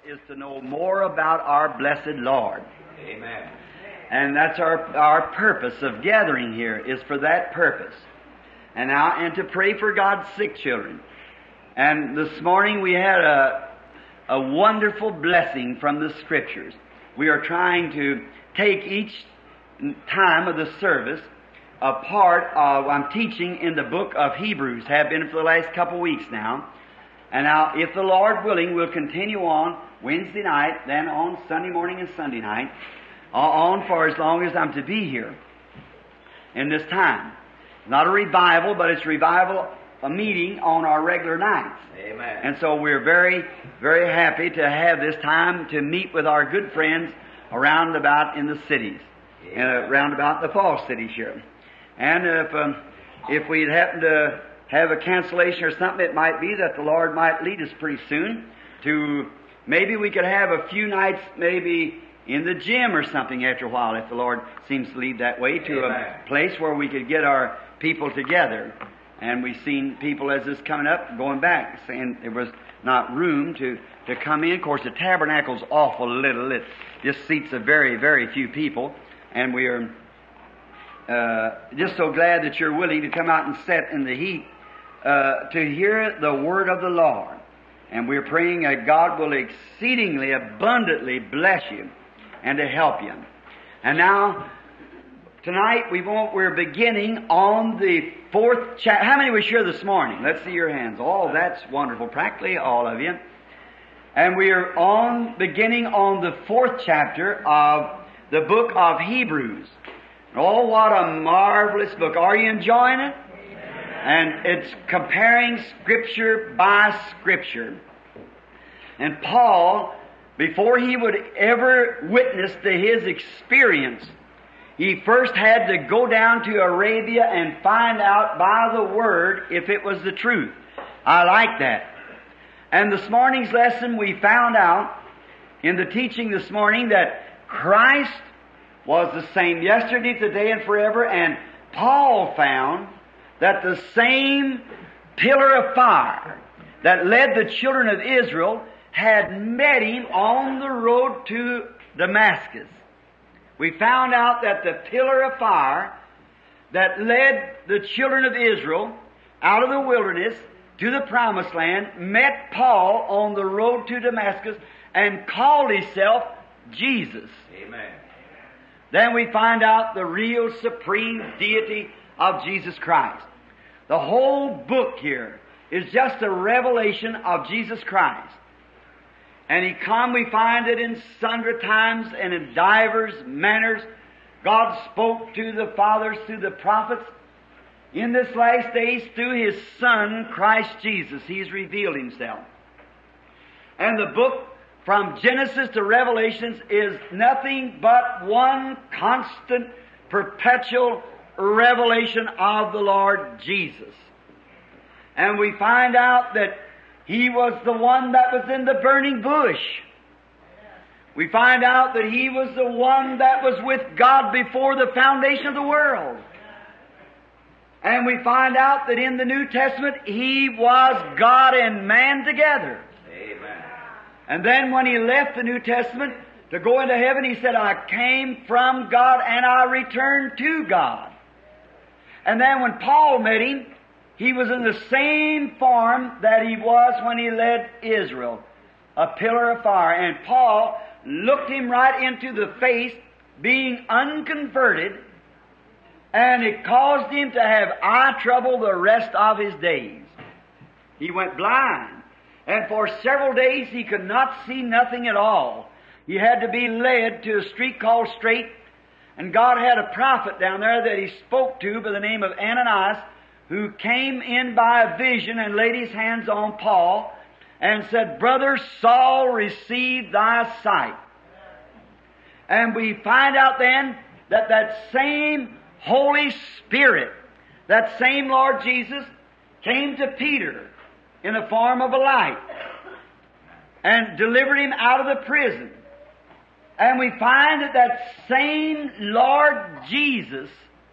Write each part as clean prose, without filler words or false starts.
is to know more about our blessed Lord. Amen. And that's our purpose of gathering here, is for that purpose. And to pray for God's sick children. And this morning we had a wonderful blessing from the Scriptures. We are trying to take each time of the service a part of, I'm teaching in the book of Hebrews, have been for the last couple weeks now. And now, if the Lord willing, we'll continue on Wednesday night, then on Sunday morning and Sunday night, on for as long as I'm to be here in this time. Not a revival, but it's a meeting on our regular nights. Amen. And so we're very, very happy to have this time to meet with our good friends around about in the cities, around about the false cities here. And if we'd happen to have a cancellation or something, it might be that the Lord might lead us pretty soon to, maybe we could have a few nights maybe in the gym or something after a while, if the Lord seems to lead that way, to a place where we could get our people together. And we've seen people as this coming up, going back, saying there was not room to come in. Of course, the tabernacle's awful little. It just seats a very, very few people. And we are just so glad that you're willing to come out and sit in the heat to hear the word of the Lord. And we're praying that God will exceedingly abundantly bless you and to help you. And now, tonight we're beginning on the 4th chapter. How many were here this morning? Let's see your hands. Oh, that's wonderful. Practically all of you. And we are beginning on the 4th chapter of the book of Hebrews. Oh, what a marvelous book. Are you enjoying it? And it's comparing Scripture by Scripture. And Paul, before he would ever witness to his experience, he first had to go down to Arabia and find out by the Word if it was the truth. I like that. And this morning's lesson, we found out in the teaching this morning that Christ was the same yesterday, today, and forever. And Paul found that the same pillar of fire that led the children of Israel had met him on the road to Damascus. We found out that the pillar of fire that led the children of Israel out of the wilderness to the promised land met Paul on the road to Damascus and called himself Jesus. Amen. Then we find out the real supreme deity of Jesus Christ. The whole book here is just a revelation of Jesus Christ. And we find it in sundry times and in divers manners. God spoke to the fathers through the prophets. In this last days, through His Son, Christ Jesus, He's revealed Himself. And the book from Genesis to Revelations is nothing but one constant, perpetual revelation of the Lord Jesus. And we find out that He was the one that was in the burning bush. We find out that He was the one that was with God before the foundation of the world. And we find out that in the New Testament, He was God and man together. Amen. And then when He left the New Testament to go into heaven, He said, I came from God and I returned to God. And then when Paul met Him, he was in the same form that he was when he led Israel, a pillar of fire. And Paul looked him right into the face, being unconverted, and it caused him to have eye trouble the rest of his days. He went blind, and for several days he could not see nothing at all. He had to be led to a street called Straight, and God had a prophet down there that He spoke to by the name of Ananias, who came in by a vision and laid his hands on Paul and said, Brother Saul, receive thy sight. And we find out then that that same Holy Spirit, that same Lord Jesus, came to Peter in the form of a light and delivered him out of the prison. And we find that that same Lord Jesus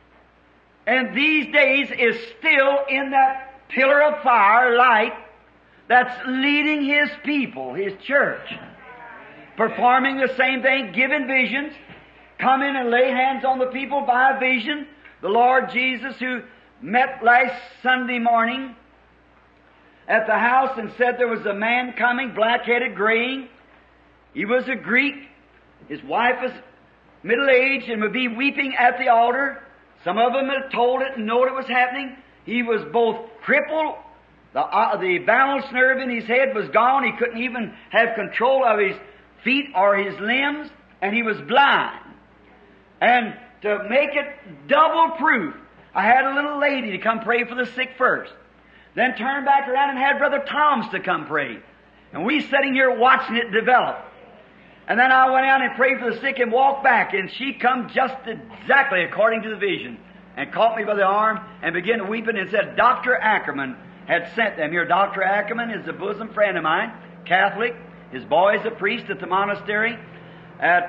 and these days is still in that pillar of fire light that's leading His people, His church. performing the same thing, giving visions, come in and lay hands on the people by a vision. The Lord Jesus, who met last Sunday morning at the house and said there was a man coming, black-headed, graying. He was a Greek. His wife was middle-aged and would be weeping at the altar. Some of them had told it and known it was happening. He was both crippled. The balance nerve in his head was gone. He couldn't even have control of his feet or his limbs. And he was blind. And to make it double proof, I had a little lady to come pray for the sick first. Then turned back around and had Brother Thomas to come pray. And we sitting here watching it develop. And then I went out and prayed for the sick and walked back, and she come just exactly according to the vision and caught me by the arm and began weeping and said, Dr. Ackerman had sent them here. Dr. Ackerman is a bosom friend of mine, Catholic. His boy is a priest at the monastery at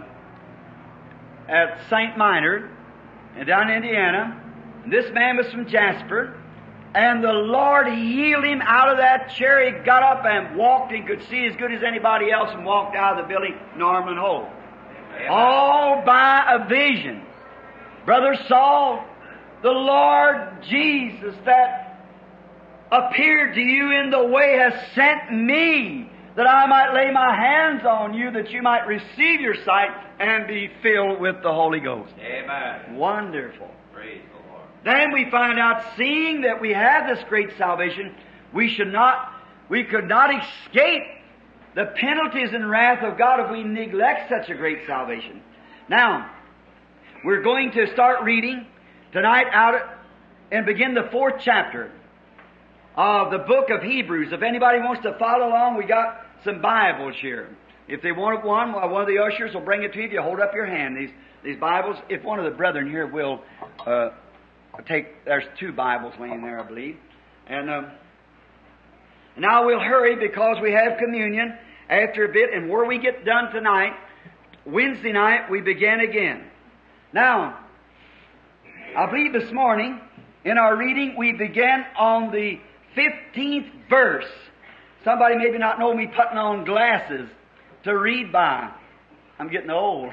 St. Minard down in Indiana. And this man was from Jasper. And the Lord healed him out of that chair. He got up and walked and could see as good as anybody else and walked out of the building normal and whole. Amen. All by a vision. Brother Saul, the Lord Jesus that appeared to you in the way has sent me that I might lay my hands on you, that you might receive your sight and be filled with the Holy Ghost. Amen. Wonderful. Praise the Lord. Then we find out, seeing that we have this great salvation, we could not escape the penalties and wrath of God if we neglect such a great salvation. Now, we're going to start reading tonight and begin the 4th chapter of the book of Hebrews. If anybody wants to follow along, we got some Bibles here. If they want one of the ushers will bring it to you if you hold up your hand. These Bibles, if one of the brethren here will there's 2 Bibles laying there, I believe. And now we'll hurry because we have communion after a bit, and where we get done tonight, Wednesday night, we begin again. Now, I believe this morning, in our reading, we began on the 15th verse. Somebody maybe not know me putting on glasses to read by. I'm getting old.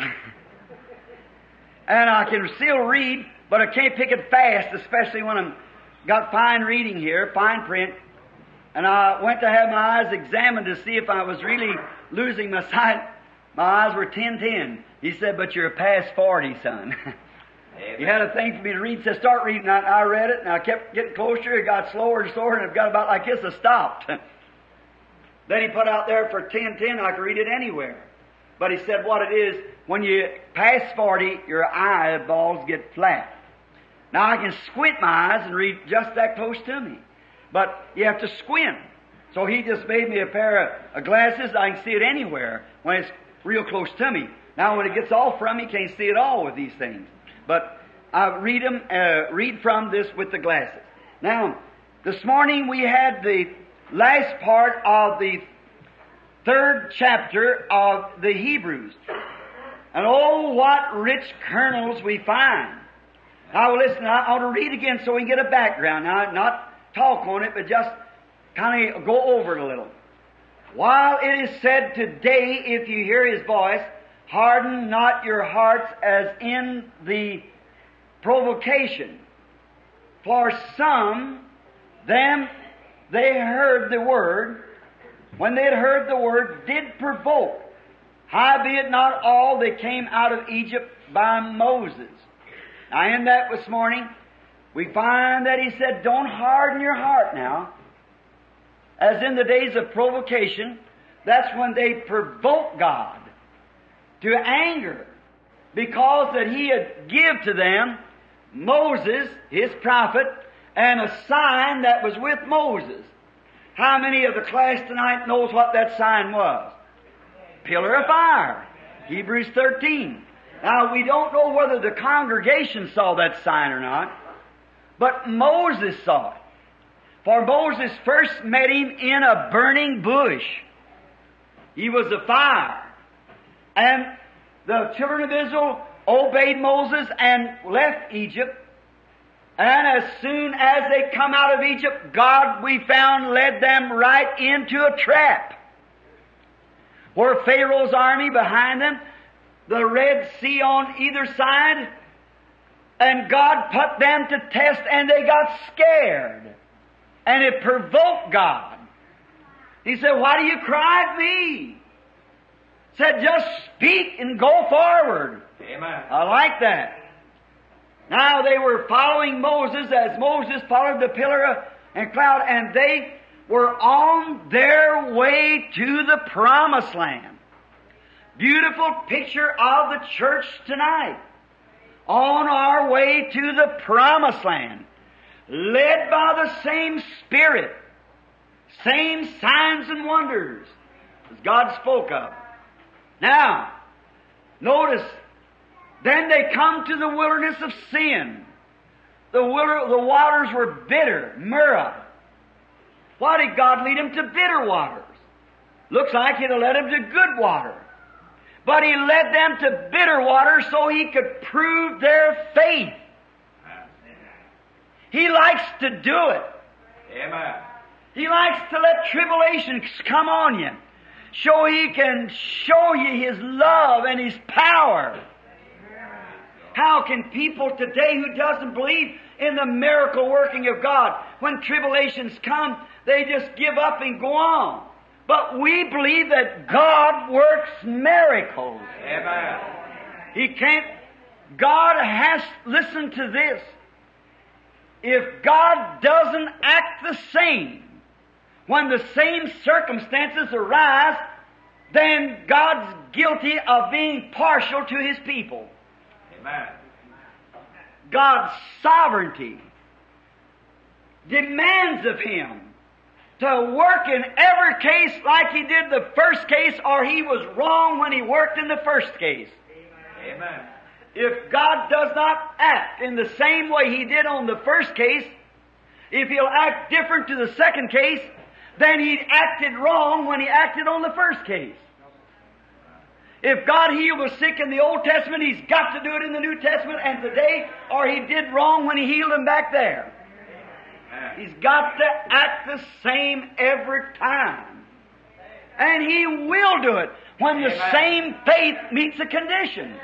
And I can still read, but I can't pick it fast, especially when I'm got fine reading here, fine print. And I went to have my eyes examined to see if I was really losing my sight. My eyes were 10-10. He said, but you're past 40, son. He had a thing for me to read. He said, start reading. I read it, and I kept getting closer. It got slower and slower, and it got about like this. I stopped. Then he put out there for 10-10. I could read it anywhere. But he said what it is, when you pass 40, your eyeballs get flat. Now, I can squint my eyes and read just that close to me. But you have to squint. So he just made me a pair of glasses. I can see it anywhere when it's real close to me. Now, when it gets off from me, you can't see it all with these things. But I read from this with the glasses. Now, this morning we had the last part of the 3rd chapter of the Hebrews. And oh, what rich kernels we find. Now, listen, I ought to read again so we can get a background. Now, not talk on it, but just kind of go over it a little. While it is said today, if you hear His voice, harden not your hearts as in the provocation. For some, them, they heard the word, when they had heard the word, did provoke. Howbeit not all that came out of Egypt by Moses. Now in that this morning, we find that he said, don't harden your heart now. As in the days of provocation, that's when they provoked God to anger, because that he had give to them Moses, his prophet, and a sign that was with Moses. How many of the class tonight knows what that sign was? Pillar of fire. Hebrews 13. Now, we don't know whether the congregation saw that sign or not, but Moses saw it. For Moses first met him in a burning bush. He was a fire. And the children of Israel obeyed Moses and left Egypt. And as soon as they come out of Egypt, God, we found, led them right into a trap. where Pharaoh's army behind them, the Red Sea on either side, and God put them to test, and they got scared. And it provoked God. He said, why do you cry at me? Said, just speak and go forward. Amen. I like that. Now they were following Moses as Moses followed the pillar and cloud, and they were on their way to the promised land. Beautiful picture of the church tonight. On our way to the promised land. Led by the same Spirit. Same signs and wonders as God spoke of. Now, notice, then they come to the wilderness of sin. The waters were bitter, Marah. Why did God lead them to bitter waters? Looks like He'd have led them to good water. But He led them to bitter water so He could prove their faith. He likes to do it. Amen. He likes to let tribulations come on you. So He can show you His love and His power. How can people today who doesn't believe in the miracle working of God, when tribulations come, they just give up and go on? But we believe that God works miracles. Amen. He can't. God has, listen to this. If God doesn't act the same when the same circumstances arise, then God's guilty of being partial to His people. Amen. God's sovereignty demands of Him to work in every case like He did the first case, or He was wrong when He worked in the first case. Amen. If God does not act in the same way He did on the first case, if He'll act different to the second case, then He acted wrong when He acted on the first case. If God healed the sick in the Old Testament, He's got to do it in the New Testament and today, or He did wrong when He healed them back there. He's got to act the same every time. And He will do it when the same faith meets a condition.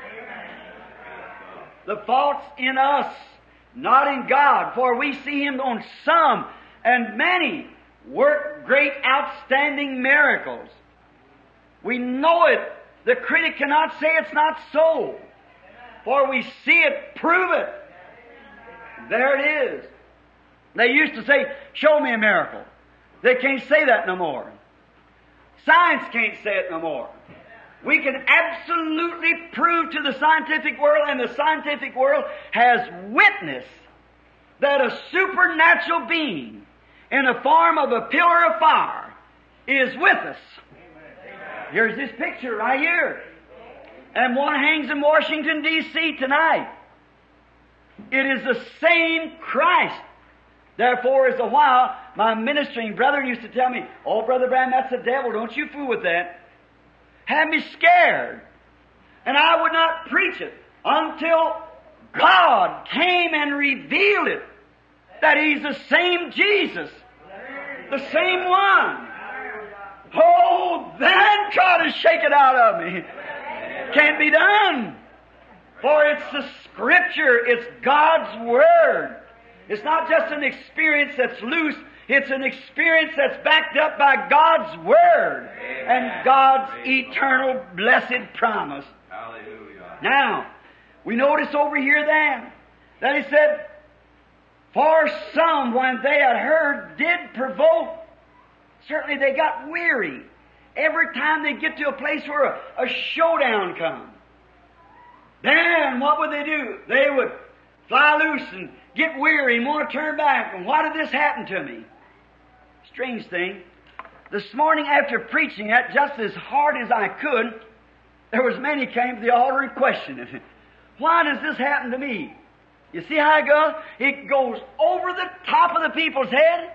The fault's in us, not in God, for we see Him on some and many work great outstanding miracles. We know it. The critic cannot say it's not so. For we see it, prove it. There it is. They used to say, show me a miracle. They can't say that no more. Science can't say it no more. We can absolutely prove to the scientific world, and the scientific world has witnessed that a supernatural being in the form of a pillar of fire is with us. Here's this picture right here. And one hangs in Washington, D.C. tonight. It is the same Christ. Therefore, as a while, my ministering brethren used to tell me, oh, Brother Branham, that's the devil. Don't you fool with that. Had me scared. And I would not preach it until God came and revealed it. That He's the same Jesus. The same one. Oh, then try to shake it out of me. Can't be done. For it's the Scripture. It's God's Word. It's not just an experience that's loose. It's an experience that's backed up by God's Word. Amen. And God's Praise eternal blessed promise. Hallelujah. Now, we notice over here then that He said, for some, when they had heard, did provoke. Certainly they got weary. Every time they get to a place where a showdown comes, then what would they do? They would fly loose and get weary and want to turn back. And why did this happen to me? Strange thing. This morning after preaching that just as hard as I could, there was many came to the altar and questioned it. Why does this happen to me? You see how it goes? It goes over the top of the people's head.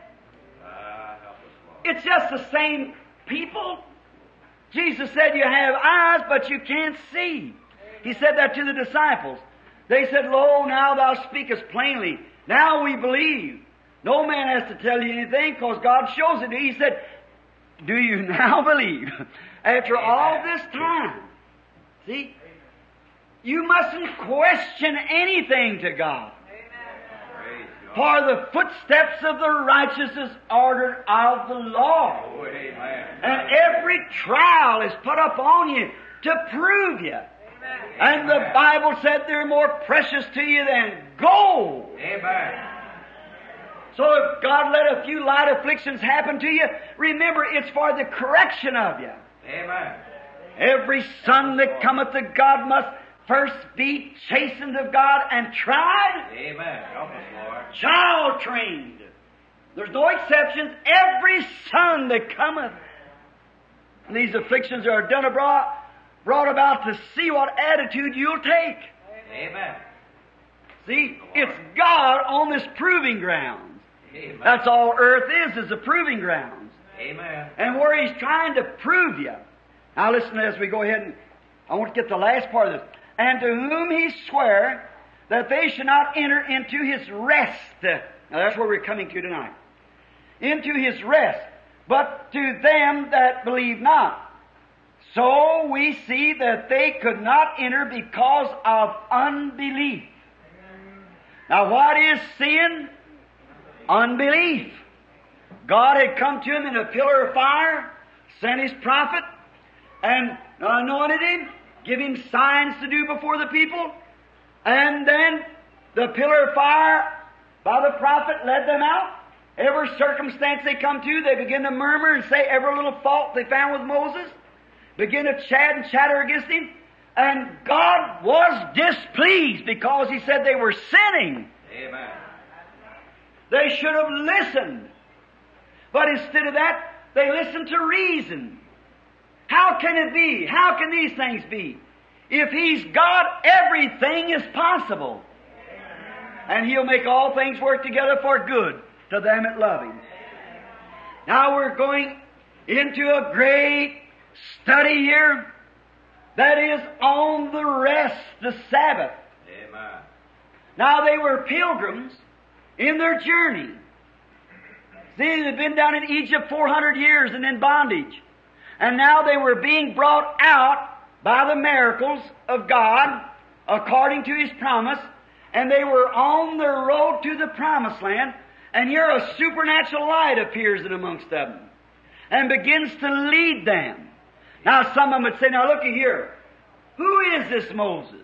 It's just the same people. Jesus said, you have eyes, but you can't see. He said that to the disciples. They said, lo, now thou speakest plainly. Now we believe. No man has to tell you anything, because God shows it to you. He said, do you now believe? After all this time, see, you mustn't question anything to God. Praise God. For the footsteps of the righteous is ordered of the Lord. Oh, amen. And every trial is put upon you to prove you. And the Bible said they're more precious to you than gold. Amen. So if God let a few light afflictions happen to you, remember it's for the correction of you. Amen. Every son that cometh to God must first be chastened of God and tried, Amen. Help us, Lord. child trained. There's no exceptions. Every son that cometh. And these afflictions are done brought about to see what attitude you'll take. Amen. See, it's God on this proving grounds. Amen. That's all earth is a proving grounds. Amen. And where He's trying to prove you. Now listen as we go ahead and I want to get the last part of this. And to whom He sware that they should not enter into His rest. Now that's where we're coming to tonight. Into His rest. But to them that believe not. So we see that they could not enter because of unbelief. Now what is sin? Unbelief. God had come to him in a pillar of fire, sent His prophet, and anointed him, give him signs to do before the people, and then the pillar of fire by the prophet led them out. Every circumstance they come to, they begin to murmur and say every little fault they found with Moses, begin to chat and chatter against him, and God was displeased because He said they were sinning. Amen. They should have listened. But instead of that, they listened to reason. How can it be? How can these things be? If He's God, everything is possible. And He'll make all things work together for good to them that love Him. Now we're going into a great study here that is on the rest, the Sabbath. Amen. Now they were pilgrims in their journey. See, they'd been down in Egypt 400 years and in bondage. And now they were being brought out by the miracles of God according to His promise. And they were on their road to the promised land. And here a supernatural light appears in amongst them and begins to lead them. Now some of them would say, now looky here. Who is this Moses?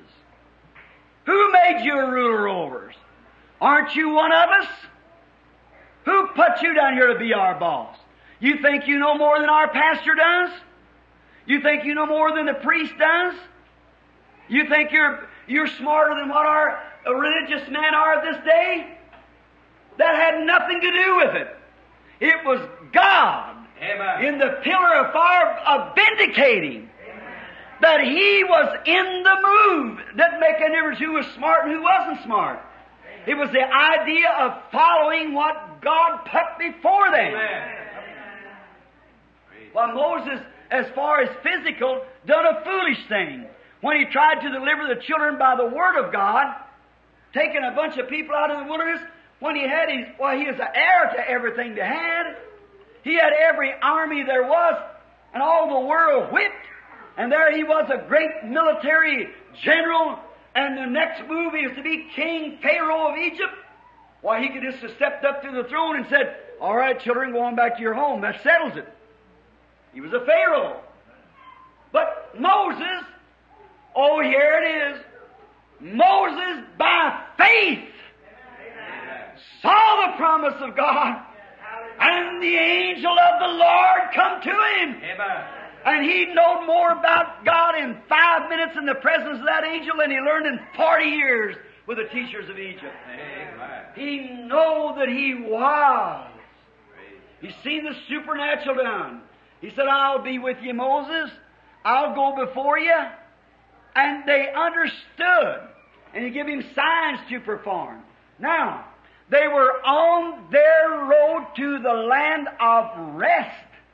Who made you a ruler over us? Aren't you one of us? Who put you down here to be our boss? You think you know more than our pastor does? You think you know more than the priest does? You think you're smarter than what our religious men are this day? That had nothing to do with it. It was God Amen. in the pillar of fire of vindicating that He was in the move. Didn't make any difference who was smart and who wasn't smart. It was the idea of following what God put before them. Amen. Well, Moses, as far as physical, done a foolish thing. When he tried to deliver the children by the Word of God, taking a bunch of people out of the wilderness, when he had he was the heir to everything they had. He had every army there was, and all the world whipped. And there he was, a great military general, and the next move is to be King Pharaoh of Egypt. Why, he could just have stepped up to the throne and said, all right, children, go on back to your home. That settles it. He was a Pharaoh. But Moses, oh, here it is. Moses, by faith, saw the promise of God, and the angel of the Lord come to him. Amen. And he knew more about God in 5 minutes in the presence of that angel than he learned in 40 years with the teachers of Egypt. Amen. He knew that he was. He's seen the supernatural done. He said, I'll be with you, Moses. I'll go before you. And they understood. And he gave him signs to perform. Now, they were on their road to the land of rest.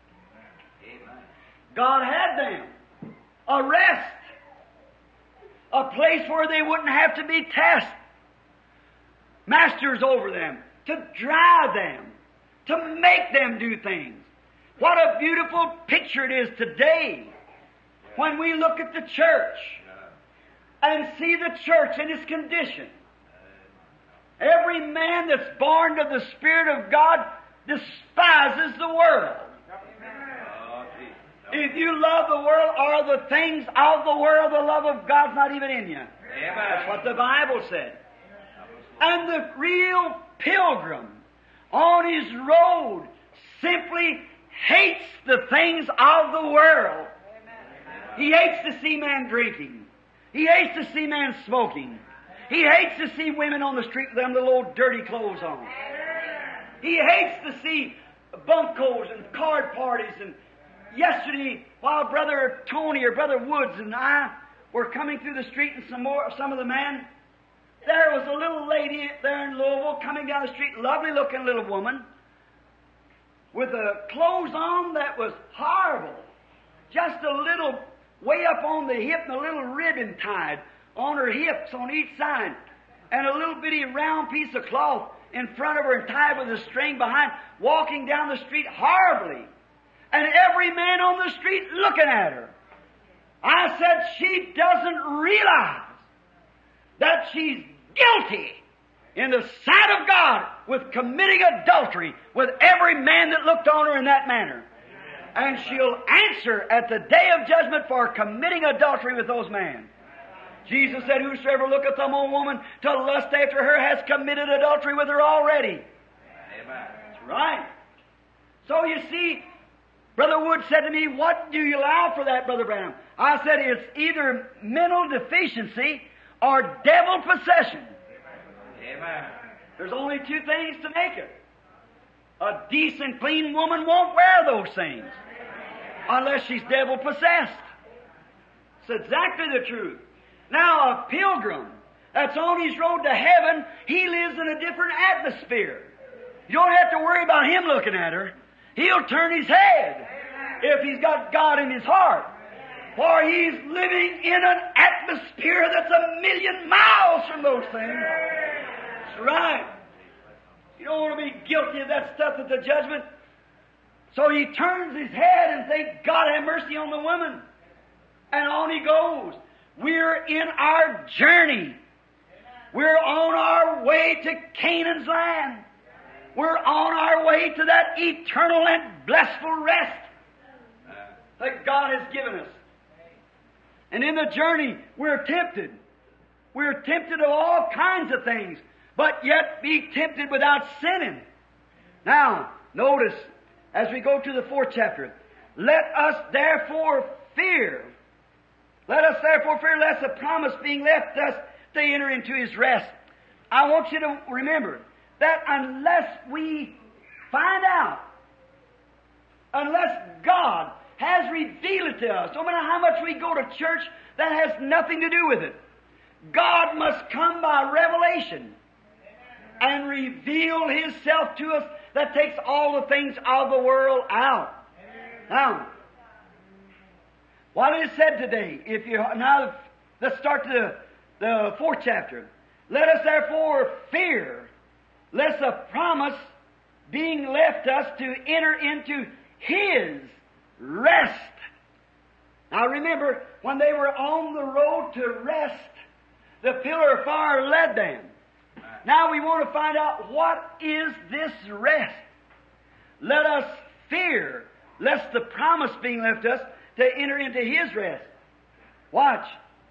God had them. A rest. A place where they wouldn't have to be tested. Masters over them. To drive them. To make them do things. What a beautiful picture it is today. when we look at the church and see the church in its condition. Every man that's born of the Spirit of God despises the world. If you love the world or the things of the world, the love of God's not even in you. That's what the Bible said. And the real pilgrim on his road simply hates the things of the world. He hates to see man drinking. He hates to see man smoking. He hates to see women on the street with them little old dirty clothes on. He hates to see bunkos and card parties. And yesterday, while Brother Tony or Brother Woods and I were coming through the street and some of the men, there was a little lady there in Louisville coming down the street, lovely looking little woman, with clothes on that was horrible. Just a little way up on the hip and a little ribbon tied on her hips on each side, and a little bitty round piece of cloth in front of her and tied with a string behind, walking down the street horribly. And every man on the street looking at her. I said, she doesn't realize that she's guilty in the sight of God with committing adultery with every man that looked on her in that manner. And she'll answer at the day of judgment for committing adultery with those men. Jesus said, whosoever looketh on a woman to lust after her has committed adultery with her already. Amen. That's right. So you see, Brother Wood said to me, what do you allow for that, Brother Branham? I said, it's either mental deficiency or devil possession. Amen. There's only two things to make it. A decent, clean woman won't wear those things unless she's devil possessed. It's exactly the truth. Now, a pilgrim that's on his road to heaven, he lives in a different atmosphere. You don't have to worry about him looking at her. He'll turn his head if he's got God in his heart. For he's living in an atmosphere that's 1,000,000 miles from those things. That's right. You don't want to be guilty of that stuff at the judgment. So he turns his head and thinks, God have mercy on the woman. And on he goes. We're in our journey. We're on our way to Canaan's land. We're on our way to that eternal and blissful rest that God has given us. And in the journey, we're tempted. We're tempted of all kinds of things, but yet be tempted without sinning. Now, notice, as we go to the 4th chapter, let us therefore fear. Let us therefore fear lest the promise being left us to enter into His rest. I want you to remember that unless we find out, unless God has revealed it to us, no matter how much we go to church, that has nothing to do with it. God must come by revelation and reveal Himself to us that takes all the things of the world out. Now, what is said today, let's start to the 4th chapter. Let us therefore fear, lest a promise being left us to enter into His rest. Now remember, when they were on the road to rest, the pillar of fire led them. Now we want to find out, what is this rest? Let us fear, lest the promise being left us to enter into His rest. Watch.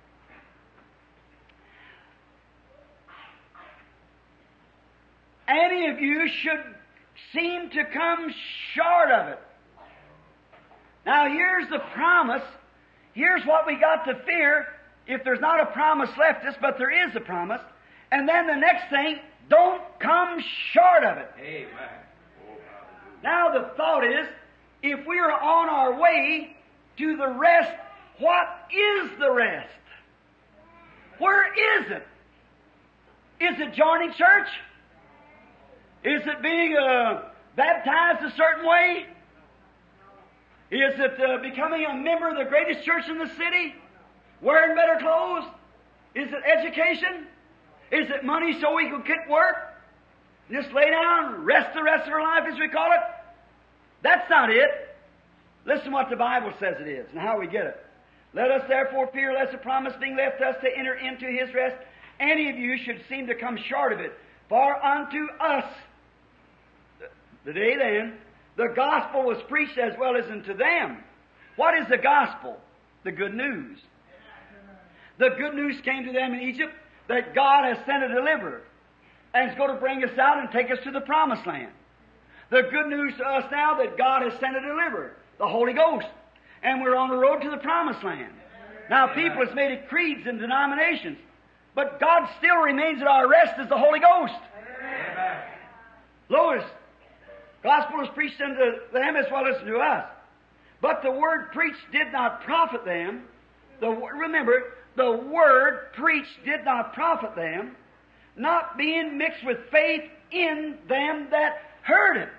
Any of you should seem to come short of it. Now here's the promise. Here's what we got to fear if there's not a promise left us, but there is a promise. And then the next thing, don't come short of it. Amen. Now the thought is, if we are on our way to the rest, what is the rest? Where is it? Is it joining church? Is it being baptized a certain way? Is it becoming a member of the greatest church in the city? Wearing better clothes? Is it education? Is it money so we can get work? Just lay down, rest the rest of our life, as we call it? That's not it. Listen what the Bible says it is and how we get it. Let us therefore fear lest the promise being left us to enter into His rest, any of you should seem to come short of it. For unto us, the day then, the gospel was preached as well as unto them. What is the gospel? The good news. The good news came to them in Egypt that God has sent a deliverer and is going to bring us out and take us to the promised land. The good news to us now that God has sent a deliverer, the Holy Ghost, and we're on the road to the promised land. Now people has made it creeds and denominations, but God still remains at our rest as the Holy Ghost. Amen. Lois, gospel is preached unto them as well as to us. But the word preached did not profit them. Remember, the word preached did not profit them, not being mixed with faith in them that heard it.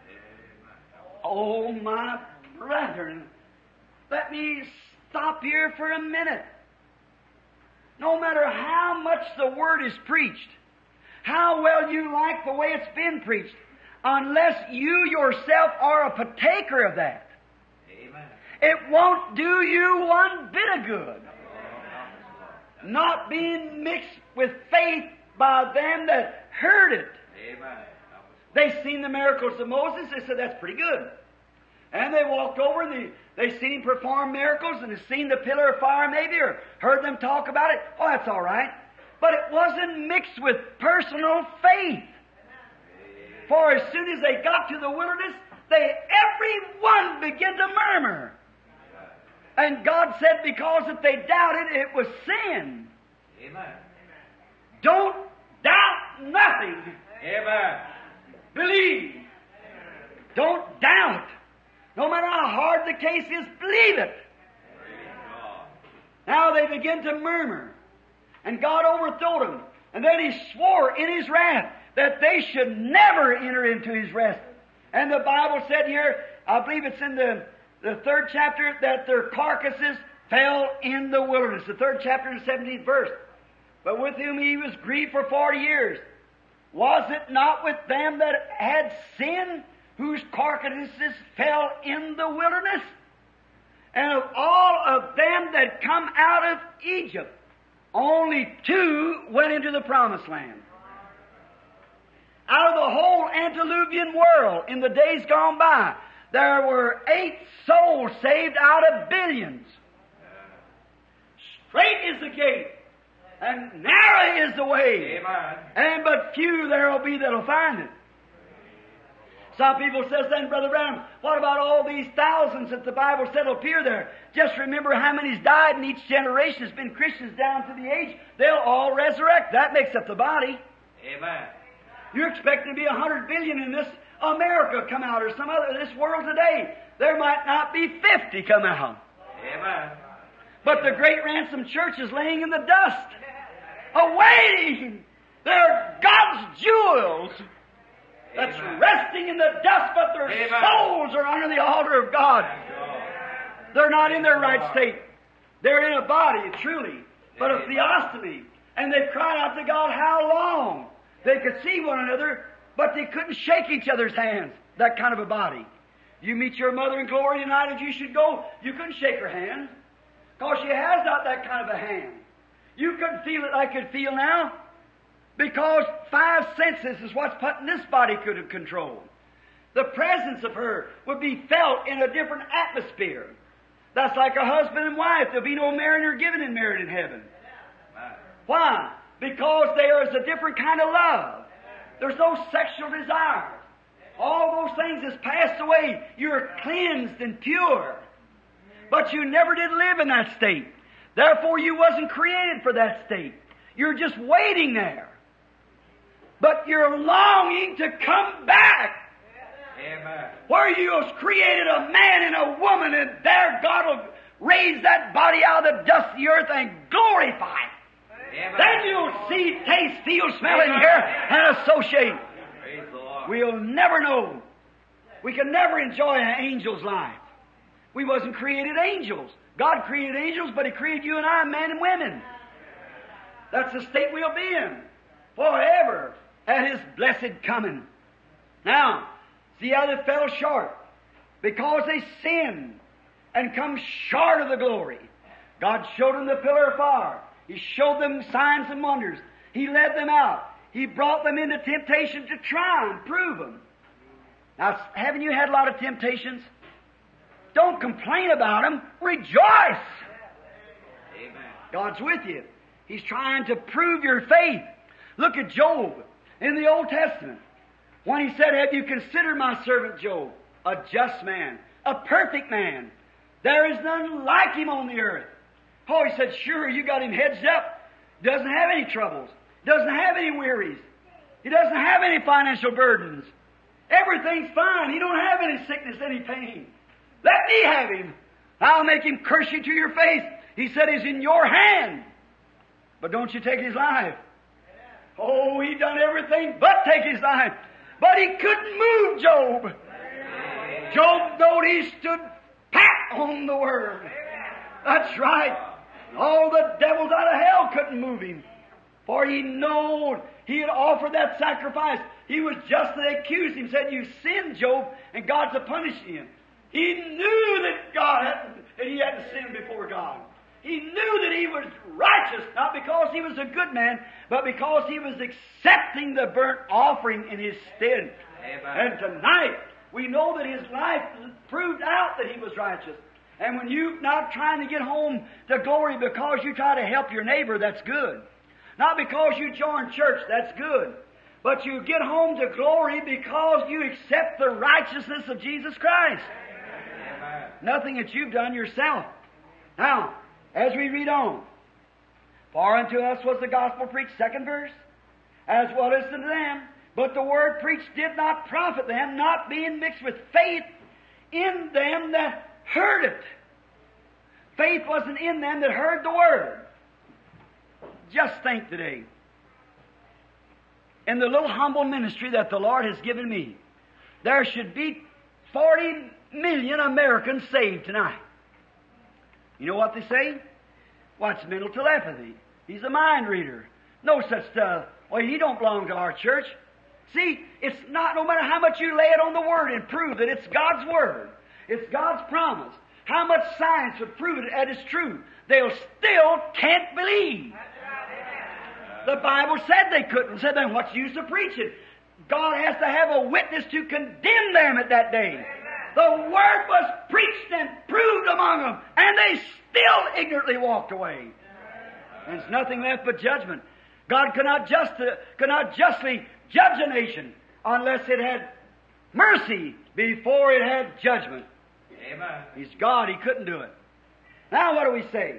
Oh, my brethren, let me stop here for a minute. No matter how much the word is preached, how well you like the way it's been preached, unless you yourself are a partaker of that, Amen. it won't do you one bit of good. Not being mixed with faith by them that heard it. Amen. They seen the miracles of Moses. They said, that's pretty good. And they walked over and they seen him perform miracles and they seen the pillar of fire maybe or heard them talk about it. Oh, that's all right. But it wasn't mixed with personal faith. For as soon as they got to the wilderness, everyone began to murmur. And God said because if they doubted, it was sin. Amen. Don't doubt nothing. Amen. Believe. Don't doubt. No matter how hard the case is, believe it. Now they begin to murmur. And God overthrew them. And then He swore in His wrath that they should never enter into His rest. And the Bible said here, I believe it's in the 3rd chapter, that their carcasses fell in the wilderness. The 3rd chapter and 17th verse. But with whom He was grieved for 40 years. Was it not with them that had sinned, whose carcasses fell in the wilderness? And of all of them that come out of Egypt, only 2 went into the promised land. Out of the whole antediluvian world, in the days gone by, there were 8 souls saved out of billions. Straight is the gate, and narrow is the way, Amen. and but few there will be that will find it. Some people says then, Brother Branham, what about all these thousands that the Bible said will appear there? Just remember how many's died in each generation has been Christians down to the age. They'll all resurrect. That makes up the body. Amen. You're expecting to be 100 billion in this America come out or some other, this world today. There might not be 50 come out. Amen. But the great ransom church is laying in the dust, awaiting. They're God's jewels that's Amen. resting in the dust, but their Amen. souls are under the altar of God. They're not in their right state. They're in a body, truly, but a theostomy. And they cried out to God, how long? They could see one another, but they couldn't shake each other's hands. That kind of a body. You meet your mother in glory tonight, if you should go, you couldn't shake her hand, because she has not that kind of a hand. You couldn't feel it like I could feel now, because 5 senses is what's put in this body could have controlled. The presence of her would be felt in a different atmosphere. That's like a husband and wife. There'll be no married or given in married in heaven. Why? Because there is a different kind of love. There's no sexual desire. All those things has passed away. You're cleansed and pure. But you never did live in that state. Therefore, you wasn't created for that state. You're just waiting there. But you're longing to come back. Amen. Where you was created a man and a woman, and there God will raise that body out of the dust of the earth and glorify it. Amen. Then you'll see, taste, feel, smell, and hear, and associate. Praise the Lord. We'll never know. We can never enjoy an angel's life. We wasn't created angels. God created angels, but He created you and I, men and women. That's the state we'll be in forever at His blessed coming. Now, see how they fell short? Because they sinned and come short of the glory. God showed them the pillar of fire. He showed them signs and wonders. He led them out. He brought them into temptation to try and prove them. Now, haven't you had a lot of temptations? Don't complain about them. Rejoice. Amen. God's with you. He's trying to prove your faith. Look at Job in the Old Testament. When he said, have you considered my servant Job, a just man, a perfect man? There is none like him on the earth. Oh, he said, sure, you got him hedged up. Doesn't have any troubles. Doesn't have any worries. He doesn't have any financial burdens. Everything's fine. He don't have any sickness, any pain. Let me have him. I'll make him curse you to your face. He said he's in your hand. But don't you take his life. Oh, he done everything but take his life. But he couldn't move Job. Job, though he stood pat on the Word. That's right. All the devils out of hell couldn't move him. For he knowed he had offered that sacrifice. He was justly accused. He said, you sinned, Job, and God's a punishing him. He knew that he had to sin before God. He knew that he was righteous, not because he was a good man, but because he was accepting the burnt offering in his stead. Amen. And tonight, we know that his life proved out that he was righteous. And when you're not trying to get home to glory because you try to help your neighbor, that's good. Not because you join church, that's good. But you get home to glory because you accept the righteousness of Jesus Christ. Amen. Nothing that you've done yourself. Now, as we read on, for unto us was the gospel preached, second verse, as well as unto them. But the word preached did not profit them, not being mixed with faith in them that heard it. Faith wasn't in them that heard the word. Just think today, in the little humble ministry that the Lord has given me, there should be 40 million Americans saved tonight. You know what they say? What's mental telepathy? He's a mind reader. No such stuff. Well, he don't belong to our church. See, it's not, no matter how much you lay it on the Word and prove that it's God's Word, it's God's promise, how much science would prove it that it's true, they'll still can't believe. The Bible said they couldn't. Said, then what's the use of preaching? God has to have a witness to condemn them at that day. The Word was preached and proved among them, and they still ignorantly walked away. And there's nothing left but judgment. God cannot justly judge a nation unless it had mercy before it had judgment. Amen. He's God. He couldn't do it. Now what do we say?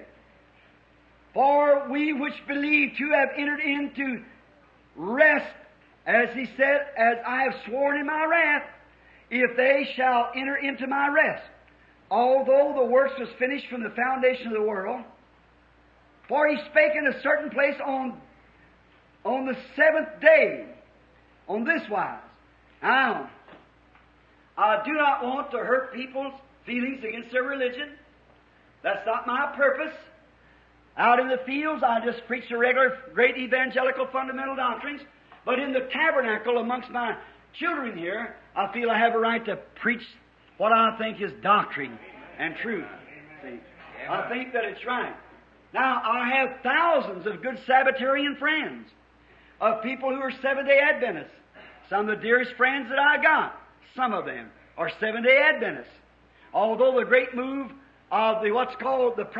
For we which believe to have entered into rest, as he said, as I have sworn in my wrath, if they shall enter into my rest, although the works was finished from the foundation of the world. For he spake in a certain place on the seventh day, on this wise. Now, I do not want to hurt people's feelings against their religion. That's not my purpose. Out in the fields, I just preach the regular, great evangelical fundamental doctrines. But in the tabernacle amongst my children here, I feel I have a right to preach what I think is doctrine and truth. See? I think that it's right. Now, I have thousands of good Sabbatarian friends, of people who are Seventh-day Adventists. Some of the dearest friends that I got, some of them are Seventh-day Adventists. Although the great move of the what's called the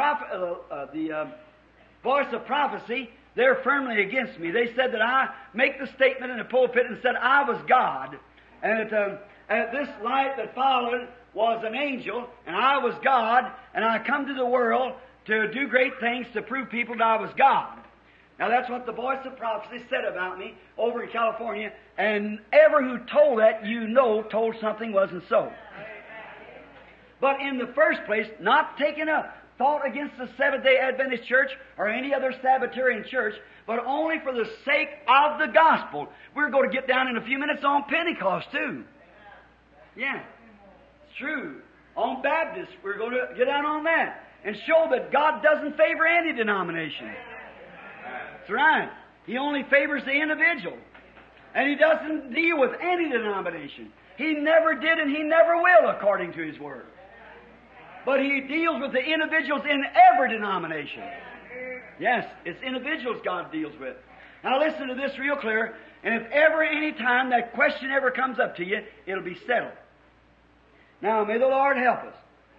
voice of prophecy, they're firmly against me. They said that I make the statement in the pulpit and said I was God, and that this light that followed was an angel, and I was God, and I come to the world to do great things to prove people that I was God. Now that's what the voice of prophecy said about me over in California, and ever who told that, you know, told something wasn't so. But in the first place, not taking a thought against the Seventh-day Adventist church or any other Sabbatarian church, but only for the sake of the gospel. We're going to get down in a few minutes on Pentecost too. Yeah, it's true. On Baptist, we're going to get down on that and show that God doesn't favor any denomination. That's right. He only favors the individual. And He doesn't deal with any denomination. He never did and He never will, according to His Word. but He deals with the individuals in every denomination. Yes, it's individuals God deals with. Now listen to this real clear, and if ever any time that question ever comes up to you, it'll be settled. Now, may the Lord help us.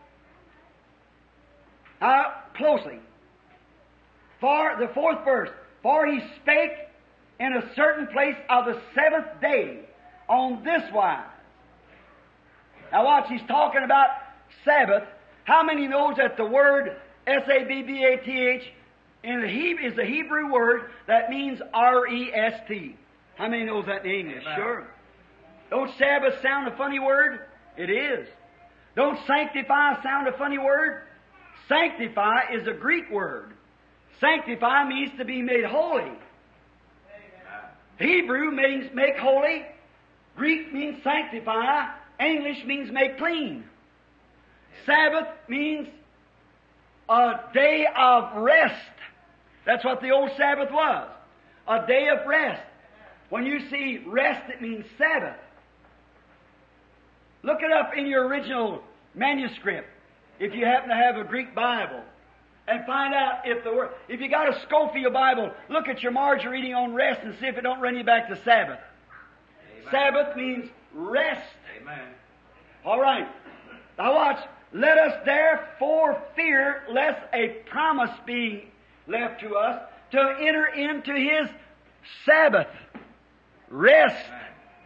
Now, closely. For the 4th verse, for He spake in a certain place of the 7th day on this wise. Now watch, He's talking about Sabbath. How many knows that the word S-A-B-B-A-T-H is a Hebrew word that means R-E-S-T? How many knows that in English? Amen. Sure. Don't Sabbath sound a funny word? It is. Don't sanctify sound a funny word? Sanctify is a Greek word. Sanctify means to be made holy. Hebrew means make holy. Greek means sanctify. English means make clean. Sabbath means a day of rest. That's what the old Sabbath was. A day of rest. When you see rest, it means Sabbath. Look it up in your original manuscript, if you happen to have a Greek Bible, and find out if you got a Scofield Bible, look at your margin reading on rest and see if it don't run you back to Sabbath. Amen. Sabbath means rest. Amen. All right. Now watch. Let us therefore fear lest a promise being left to us to enter into His Sabbath rest. Amen.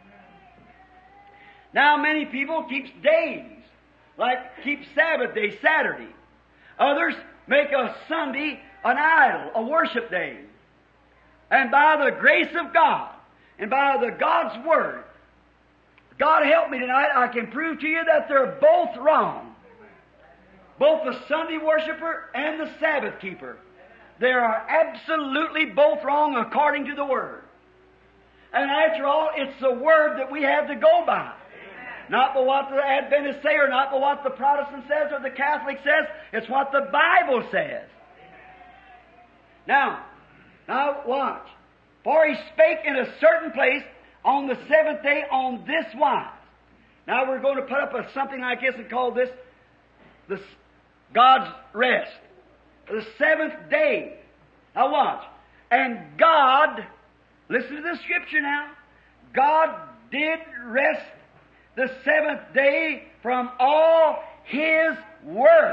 Now many people keep days, like keep Sabbath day Saturday. Others make a Sunday an idol, a worship day. And by the grace of God, and by the God's Word, God help me tonight, I can prove to you that they're both wrong. Both the Sunday worshiper and the Sabbath keeper. They are absolutely both wrong according to the Word. And after all, it's the Word that we have to go by. Not by what the Adventists say, or not by what the Protestant says, or the Catholic says. It's what the Bible says. Now watch. For He spake in a certain place on the 7th day on this wise. Now we're going to put up something like this and call this God's rest. The 7th day. Now watch. And God, listen to the Scripture now. God did rest the 7th day from all His work.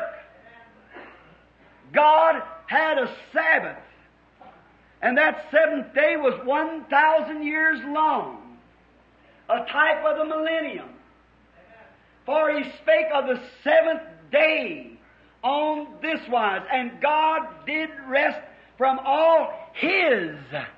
God had a Sabbath. And that 7th day was 1,000 years long. A type of the millennium. For He spake of the 7th day on this wise. And God did rest from all His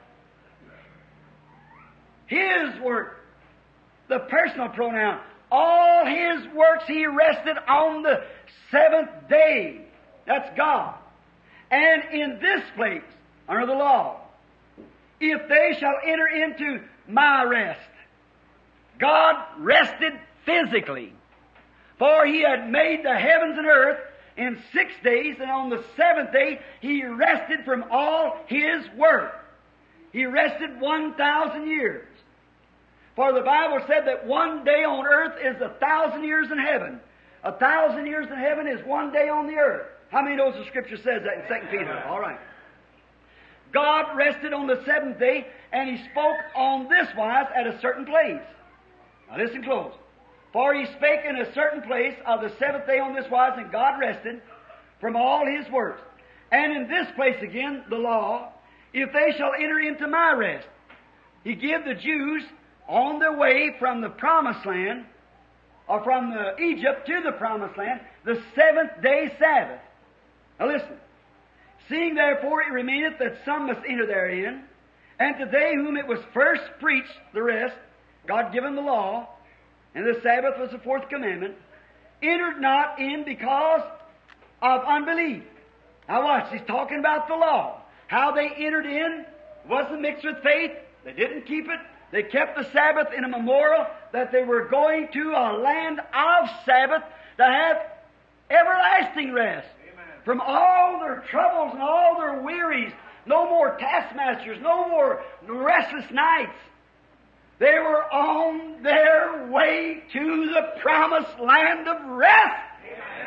work. The personal pronoun. All His works He rested on the 7th day. That's God. And in this place, under the law, if they shall enter into my rest. God rested physically. For He had made the heavens and earth in 6 days, and on the 7th day He rested from all His work. He rested 1,000 years. For the Bible said that 1 day on earth is 1,000 years in heaven. 1,000 years in heaven is 1 day on the earth. How many knows the Scripture says that in 2 Peter? All right. God rested on the 7th day, and He spoke on this wise at a certain place. Now listen close. For He spake in a certain place of the 7th day on this wise, and God rested from all His works. And in this place again, the law, if they shall enter into my rest. He gave the Jews on their way from the promised land, or from Egypt to the promised land, the 7th day Sabbath. Now listen. Seeing therefore it remaineth that some must enter therein, and to they whom it was first preached, the rest, God given the law, and the Sabbath was the 4th commandment, entered not in because of unbelief. Now watch, He's talking about the law. How they entered in wasn't mixed with faith. They didn't keep it. They kept the Sabbath in a memorial that they were going to a land of Sabbath to have everlasting rest. Amen. From all their troubles and all their wearies. No more taskmasters, no more restless nights. They were on their way to the promised land of rest. Amen.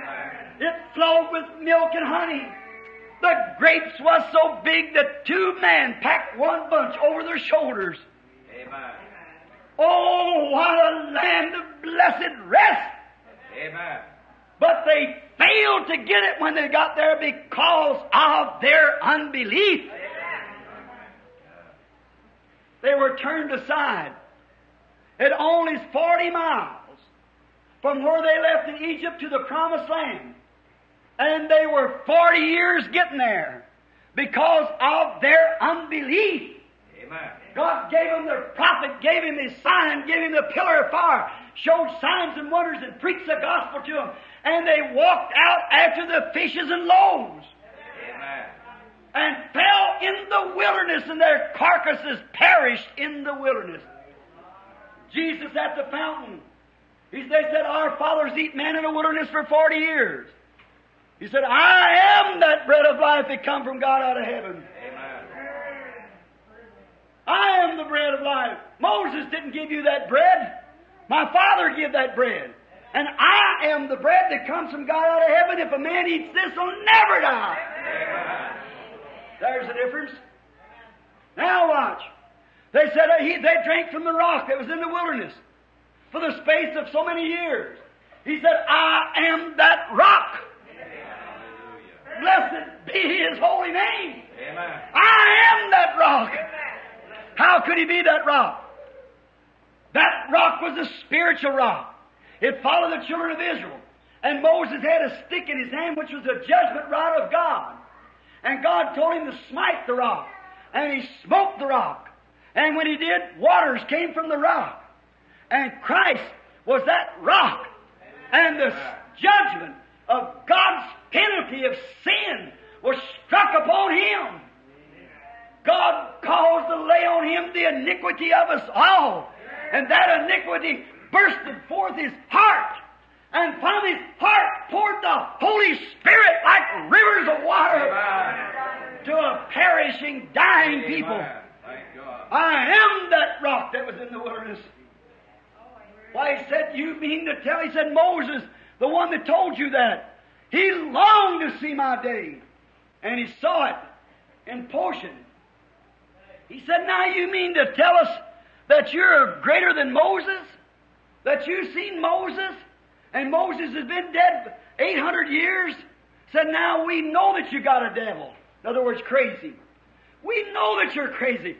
It flowed with milk and honey. The grapes was so big that two men packed one bunch over their shoulders. Amen. Oh, what a land of blessed rest! Amen. But they failed to get it when they got there because of their unbelief. They were turned aside. It only is 40 miles from where they left in Egypt to the Promised Land. And they were 40 years getting there because of their unbelief. Amen. God gave him their prophet, gave him his sign, gave him the pillar of fire, showed signs and wonders and preached the gospel to them. And they walked out after the fishes and loaves. Amen. And fell in the wilderness, and their carcasses perished in the wilderness. Jesus at the fountain, they said, our fathers eat manna in the wilderness for 40 years. He said, I am that bread of life that come from God out of heaven. Amen. I am the bread of life. Moses didn't give you that bread. My Father gave that bread. And I am the bread that comes from God out of heaven. If a man eats this, he'll never die. Amen. There's the difference. Now watch. They said they drank from the rock that was in the wilderness for the space of so many years. He said, I am that rock. Blessed be His holy name. Amen. I am that rock. How could He be that rock? That rock was a spiritual rock. It followed the children of Israel. And Moses had a stick in his hand, which was a judgment rod of God. And God told him to smite the rock. And he smote the rock. And when he did, waters came from the rock. And Christ was that rock. And the judgment of God's penalty of sin was struck upon him. God caused to lay on him the iniquity of us all. And that iniquity bursted forth his heart. And from his heart poured the Holy Spirit like rivers of water to a perishing, dying people. Thank God. I am that rock that was in the wilderness. Why, he said, you mean to tell? He said, Moses, the one that told you that, he longed to see my day. And he saw it in portion. He said, now you mean to tell us that you're greater than Moses? That you've seen Moses? And Moses has been dead 800 years? Said, now we know that you got a devil. In other words, crazy. We know that you're crazy.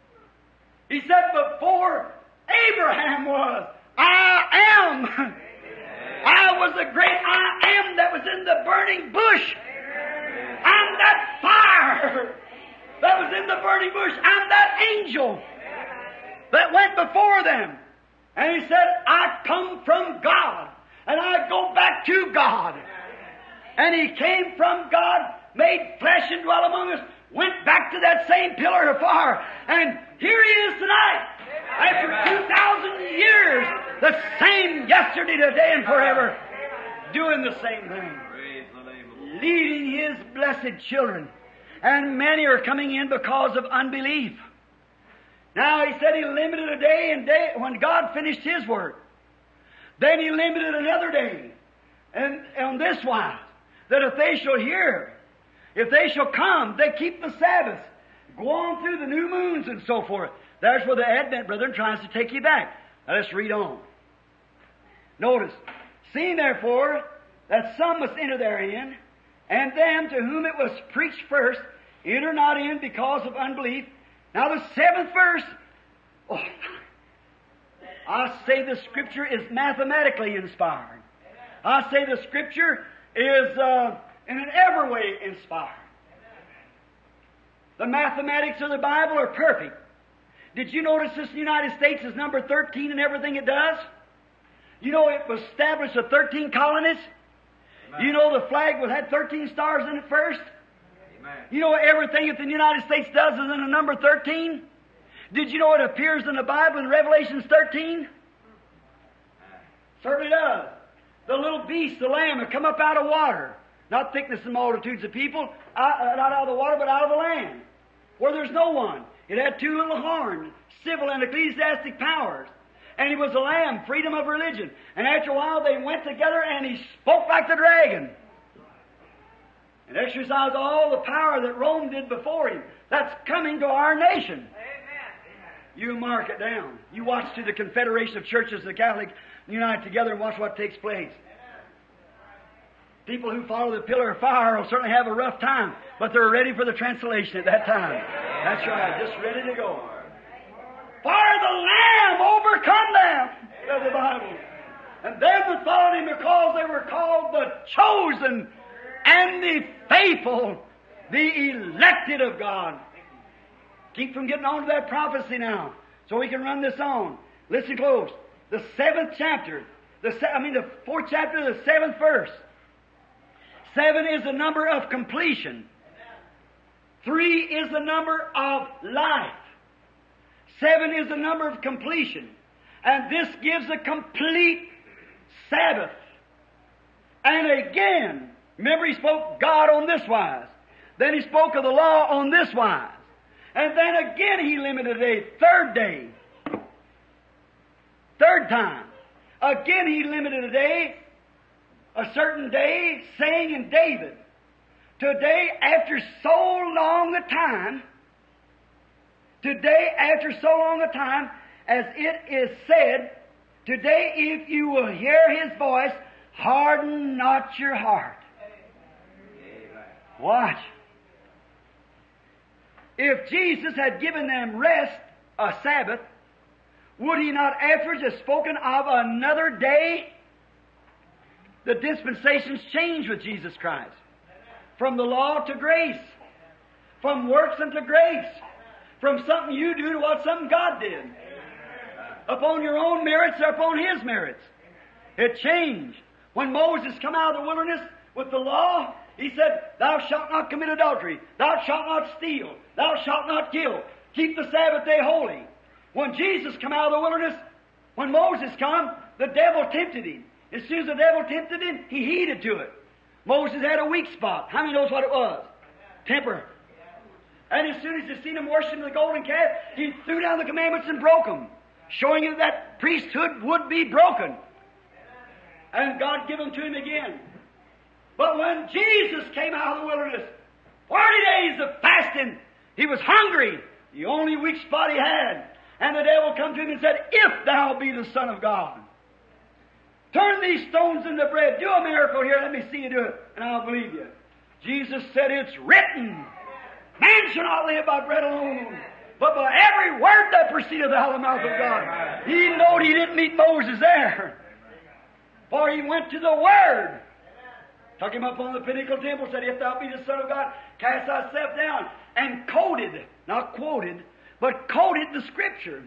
He said, before Abraham was, I am. I was the great I am that was in the burning bush. I'm that fire that was in the burning bush. I'm that angel that went before them. And he said, I come from God. And I go back to God. And he came from God, made flesh and dwelt among us, went back to that same pillar of fire. And here he is tonight. After 2,000 years, the same yesterday, today, and forever, doing the same thing. Praise the name of the Lord. Leading His blessed children. And many are coming in because of unbelief. Now, he said He limited a day and day when God finished His work. Then He limited another day. And on this wise, that if they shall hear, if they shall come, they keep the Sabbath, go on through the new moons and so forth. There's where the Advent, brethren, tries to take you back. Now let's read on. Notice, seeing therefore that some must enter therein, and them to whom it was preached first, enter not in because of unbelief. Now the 7th verse, I say the Scripture is mathematically inspired. I say the Scripture is in an every way inspired. The mathematics of the Bible are perfect. Did you notice this United States is number 13 in everything it does? You know it was established with 13 colonies? Amen. You know the flag had 13 stars in it first? Amen. You know everything that the United States does is in a number 13? Did you know it appears in the Bible in Revelation 13? Certainly does. The little beast, the lamb, had come up out of water. Not thickness and multitudes of people, not out of the water, but out of the land, where there's no one. It had 2 little horns, civil and ecclesiastic powers. And he was a lamb, freedom of religion. And after a while they went together and he spoke like the dragon. and exercise all the power that Rome did before him. That's coming to our nation. You mark it down. You watch through the Confederation of Churches, the Catholic, unite together and watch what takes place. People who follow the pillar of fire will certainly have a rough time, but they're ready for the translation at that time. That's right, just ready to go. For the Lamb overcome them, says the Bible. And them that followed him because they were called the chosen and the faithful, the elected of God. Keep from getting on to that prophecy now, so we can run this on. Listen close. The 7th chapter, the 4th chapter, the 7th verse. 7 is the number of completion. 3 is the number of life. 7 is the number of completion. And this gives a complete Sabbath. And again, remember he spoke God on this wise. Then he spoke of the law on this wise. And then again he limited a third day. Third time. Again he limited a day, a certain day, saying in David, today after so long a time, as it is said, today if you will hear his voice, harden not your heart. Watch. If Jesus had given them rest, a Sabbath, would he not afterwards have spoken of another day? The dispensations change with Jesus Christ. From the law to grace. From works unto grace. From something you do to what something God did. Upon your own merits or upon His merits. It changed. When Moses come out of the wilderness with the law, he said, thou shalt not commit adultery. Thou shalt not steal. Thou shalt not kill. Keep the Sabbath day holy. When Jesus come out of the wilderness, when Moses come, the devil tempted him. As soon as the devil tempted him, he heeded to it. Moses had a weak spot. How many knows what it was? Temper. And as soon as he seen him worshiping the golden calf, he threw down the commandments and broke them, showing him that priesthood would be broken. And God gave them to him again. But when Jesus came out of the wilderness, 40 days of fasting, he was hungry, the only weak spot he had. And the devil come to him and said, if thou be the Son of God, turn these stones into bread. Do a miracle here. Let me see you do it, and I'll believe you. Jesus said, it's written, man shall not live by bread alone, but by every word that proceedeth out of the mouth of God. He knowed he didn't meet Moses there, for he went to the Word. Took him up on the pinnacle temple, said, if thou be the Son of God, cast thyself down. And quoted, not quoted, but quoted the Scripture.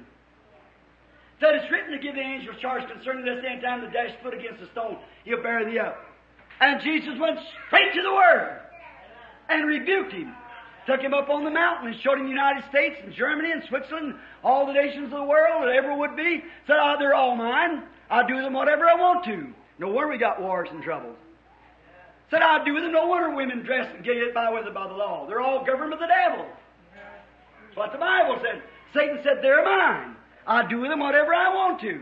Said it's written to give the angels charge concerning this end time to dash foot against the stone. He'll bear thee up. And Jesus went straight to the Word and rebuked him. Took him up on the mountain and showed him the United States and Germany and Switzerland, all the nations of the world that ever would be. Said, they're all mine. I'll do them whatever I want to. No wonder we got wars and troubles. Said, I'll do with them. No wonder women dress and get by with it by the law. They're all governed by the devil. That's what the Bible said. Satan said, they're mine. I'll do with them whatever I want to.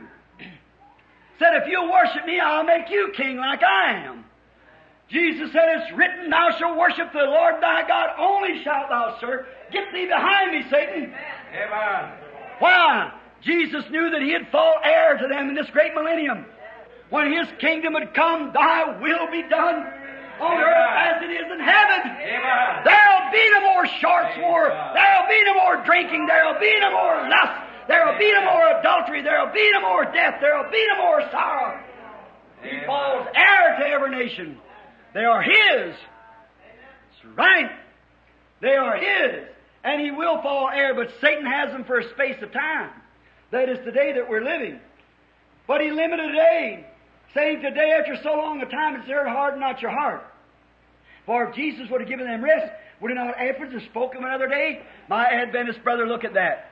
Said, if you'll worship me, I'll make you king like I am. Jesus said, it's written, thou shalt worship the Lord thy God, only shalt thou serve. Get thee behind me, Satan. Amen. Why? Jesus knew that he'd fall heir to them in this great millennium. When his kingdom had come, thy will be done on earth as it is in heaven. Amen. There'll be no more short war. There'll be no more drinking. There'll be no more lust. There'll be no more adultery. There'll be no more death. There'll be no more sorrow. He falls heir to every nation. They are his. That's right. They are his. And he will fall heir, but Satan has them for a space of time. That is the day that we're living. But he limited a day, saying today after so long a time it's there, harden not your heart. For if Jesus would have given them rest, would he not afterwards have spoken of another day? My Adventist brother, look at that.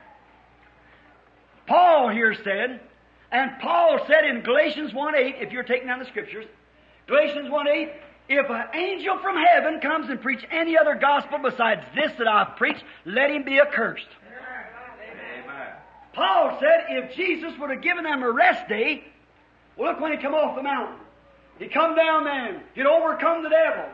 Paul here said, and Paul said in Galatians 1:8, if you're taking down the Scriptures, Galatians 1:8, if an angel from heaven comes and preach any other gospel besides this that I've preached, let him be accursed. Amen. Paul said if Jesus would have given them a rest day, well, look when he come off the mountain. He come down there. He'd overcome the devil.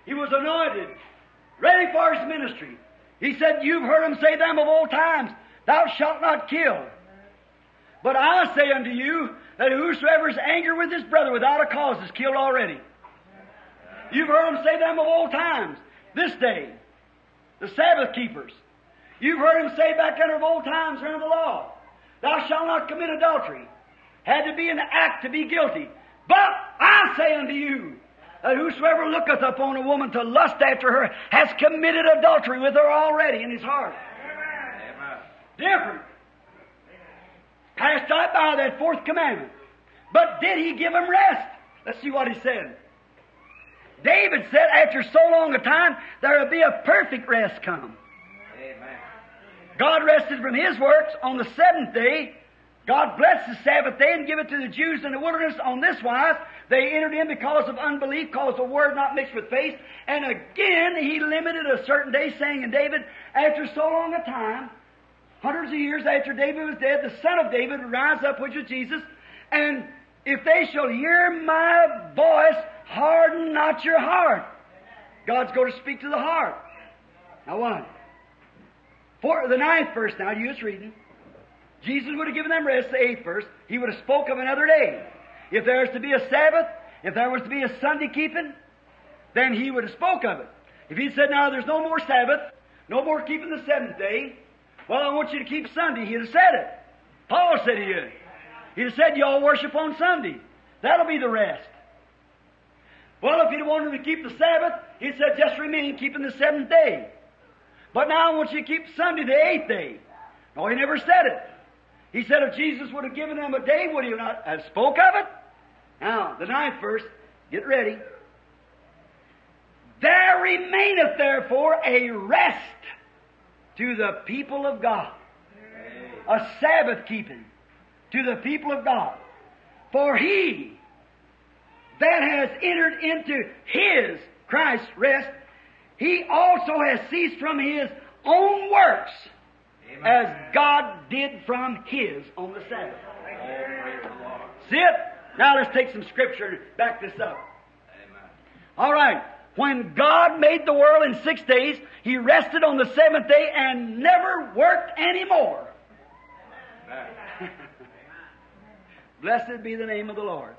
He was anointed, ready for his ministry. He said, you've heard him say them of old times, thou shalt not kill. But I say unto you, that whosoever is angry with his brother without a cause is killed already. You've heard him say them of old times, this day, the Sabbath keepers. You've heard him say back under of old times under the law, thou shalt not commit adultery. Had to be an act to be guilty. But I say unto you, that whosoever looketh upon a woman to lust after her has committed adultery with her already in his heart. Amen. Different. Passed out by that fourth commandment. But did he give him rest? Let's see what he said. David said, after so long a time, there will be a perfect rest come. Amen. God rested from his works on the seventh day. God blessed the Sabbath day and gave it to the Jews in the wilderness on this wise. They entered in because of unbelief, because the word not mixed with faith. And again, he limited a certain day, saying in David, after so long a time, hundreds of years after David was dead, the son of David would rise up, which was Jesus, and if they shall hear my voice, harden not your heart. God's going to speak to the heart. Now what? For the 9th verse now, you just reading. Jesus would have given them rest, the 8th verse. He would have spoke of another day. If there was to be a Sabbath, if there was to be a Sunday keeping, then he would have spoke of it. If he said, now there's no more Sabbath, no more keeping the 7th day, well, I want you to keep Sunday, he'd have said it. Paul said he did. He'd have said, y'all worship on Sunday. That'll be the rest. Well, if he'd wanted them to keep the Sabbath, he'd said, just remain keeping the 7th day. But now I want you to keep Sunday the 8th day. No, he never said it. He said if Jesus would have given them a day, would he not have spoke of it? Now, the 9th verse, get ready. There remaineth therefore a rest to the people of God. A Sabbath keeping to the people of God. For he that has entered into his, Christ's rest, he also has ceased from his own works, Amen. as God did from his on the Sabbath. See it? Now let's take some scripture and back this up. Amen. All right. When God made the world in 6 days, he rested on the 7th day and never worked anymore. Amen. Blessed be the name of the Lord.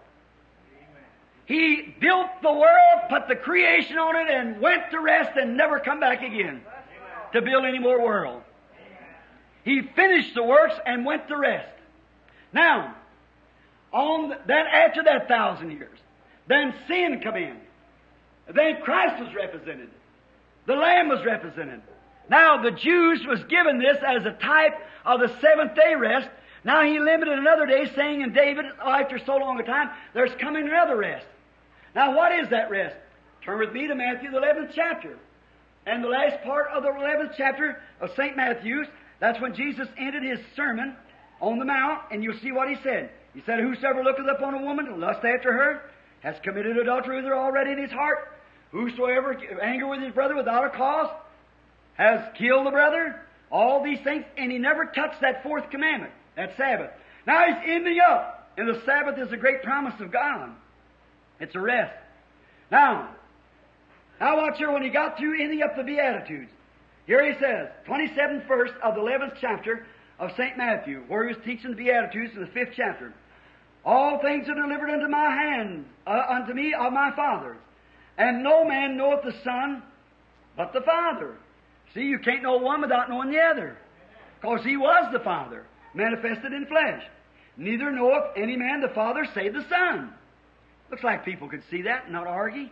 He built the world, put the creation on it, and went to rest and never come back again to build any more world. He finished the works and went to rest. Now, then after that 1,000 years, then sin come in. Then Christ was represented. The Lamb was represented. Now the Jews was given this as a type of the 7th day rest. Now he limited another day, saying in David, after so long a time, there's coming another rest. Now what is that rest? Turn with me to Matthew the 11th chapter. And the last part of the 11th chapter of St. Matthew's, that's when Jesus ended his sermon on the mount, and you'll see what he said. He said, whosoever looketh upon a woman to lust after her has committed adultery with her already in his heart. Whosoever anger with his brother without a cause has killed the brother. All these things, and he never touched that 4th commandment, that Sabbath. Now he's ending up, and the Sabbath is a great promise of God. It's a rest. Now watch here when he got through ending up the Beatitudes. Here he says, 27th verse of the 11th chapter of St. Matthew, where he was teaching the Beatitudes in the 5th chapter. All things are delivered unto my hand, unto me of my Father. And no man knoweth the Son but the Father. See, you can't know one without knowing the other. Because he was the Father, manifested in flesh. Neither knoweth any man the Father save the Son. Looks like people could see that and not argue.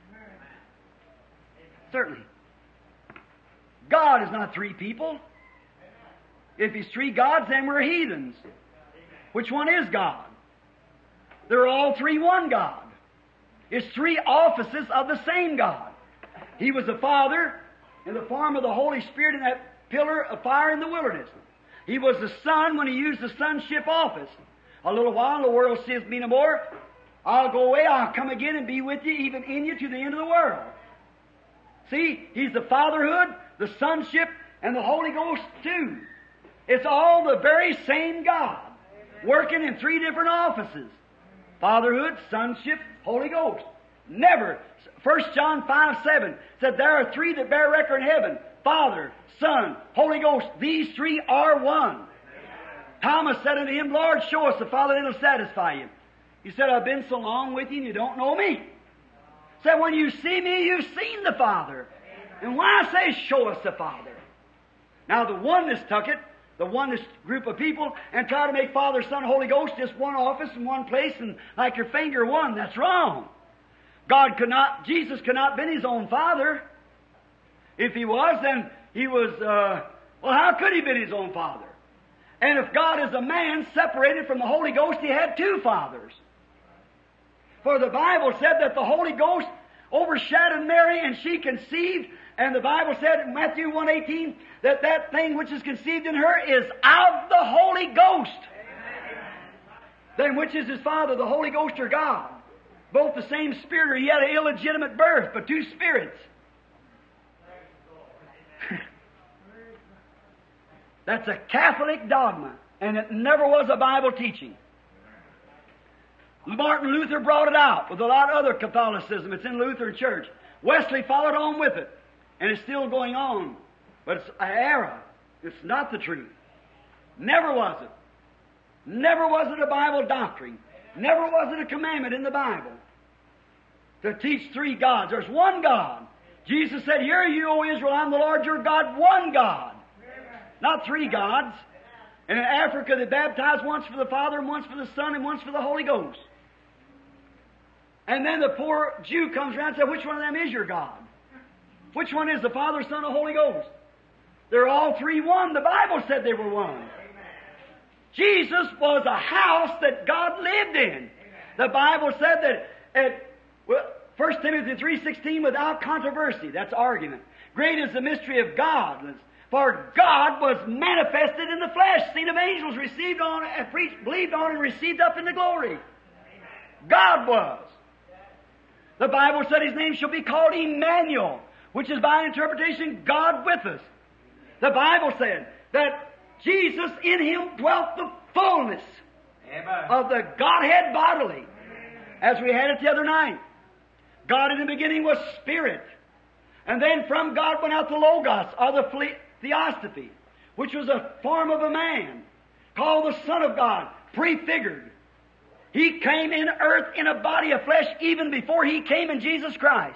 Certainly. God is not 3 people. If he's 3 gods, then we're heathens. Which one is God? They're all 3 one God. It's 3 offices of the same God. He was the Father in the form of the Holy Spirit in that pillar of fire in the wilderness. He was the Son when he used the sonship office. A little while, the world seeth me no more. I'll go away, I'll come again and be with you, even in you, to the end of the world. See, he's the fatherhood, the sonship, and the Holy Ghost too. It's all the very same God, working in 3 different offices. Fatherhood, sonship, Holy Ghost. Never. 1 John 5:7 said, there are three that bear record in heaven. Father, Son, Holy Ghost. These three are one. Thomas said unto him, Lord, show us the Father, and it'll satisfy you. He said, I've been so long with you and you don't know me. Said, when you see me, you've seen the Father. And when I say, show us the Father. Now the oneness took it, the oneness group of people, and try to make Father, Son, Holy Ghost just one office in one place and like your finger one. That's wrong. Jesus could not have been His own Father. If He was, then He was, well, how could He have been His own Father? And if God is a man separated from the Holy Ghost, He had two fathers. For the Bible said that the Holy Ghost overshadowed Mary and she conceived, and the Bible said in Matthew 1:18 that that thing which is conceived in her is of the Holy Ghost. Then which is His Father, the Holy Ghost or God? Both the same Spirit, or He had an illegitimate birth, but two spirits. That's a Catholic dogma, and it never was a Bible teaching. Martin Luther brought it out with a lot of other Catholicism. It's in Lutheran Church. Wesley followed on with it, and it's still going on. But it's an error. It's not the truth. Never was it. Never was it a Bible doctrine. Never was it a commandment in the Bible to teach three gods. There's one God. Jesus said, hear you, O Israel, I'm the Lord your God, one God. Not three gods. And in Africa they baptize once for the Father, and once for the Son, and once for the Holy Ghost. And then the poor Jew comes around and says, which one of them is your God? Which one is the Father, Son, and Holy Ghost? They're all three one. The Bible said they were one. Jesus was a house that God lived in. The Bible said that at 1 Timothy 3:16, without controversy, that's argument. Great is the mystery of God. For God was manifested in the flesh, seen of angels, received on and preached, believed on, and received up into glory. God was. The Bible said His name shall be called Emmanuel, which is by interpretation God with us. The Bible said that Jesus, in Him dwelt the fullness of the Godhead bodily, as we had it the other night. God in the beginning was Spirit. And then from God went out the Logos, or the Theophany, which was a form of a man, called the Son of God, prefigured. He came in earth in a body of flesh even before He came in Jesus Christ.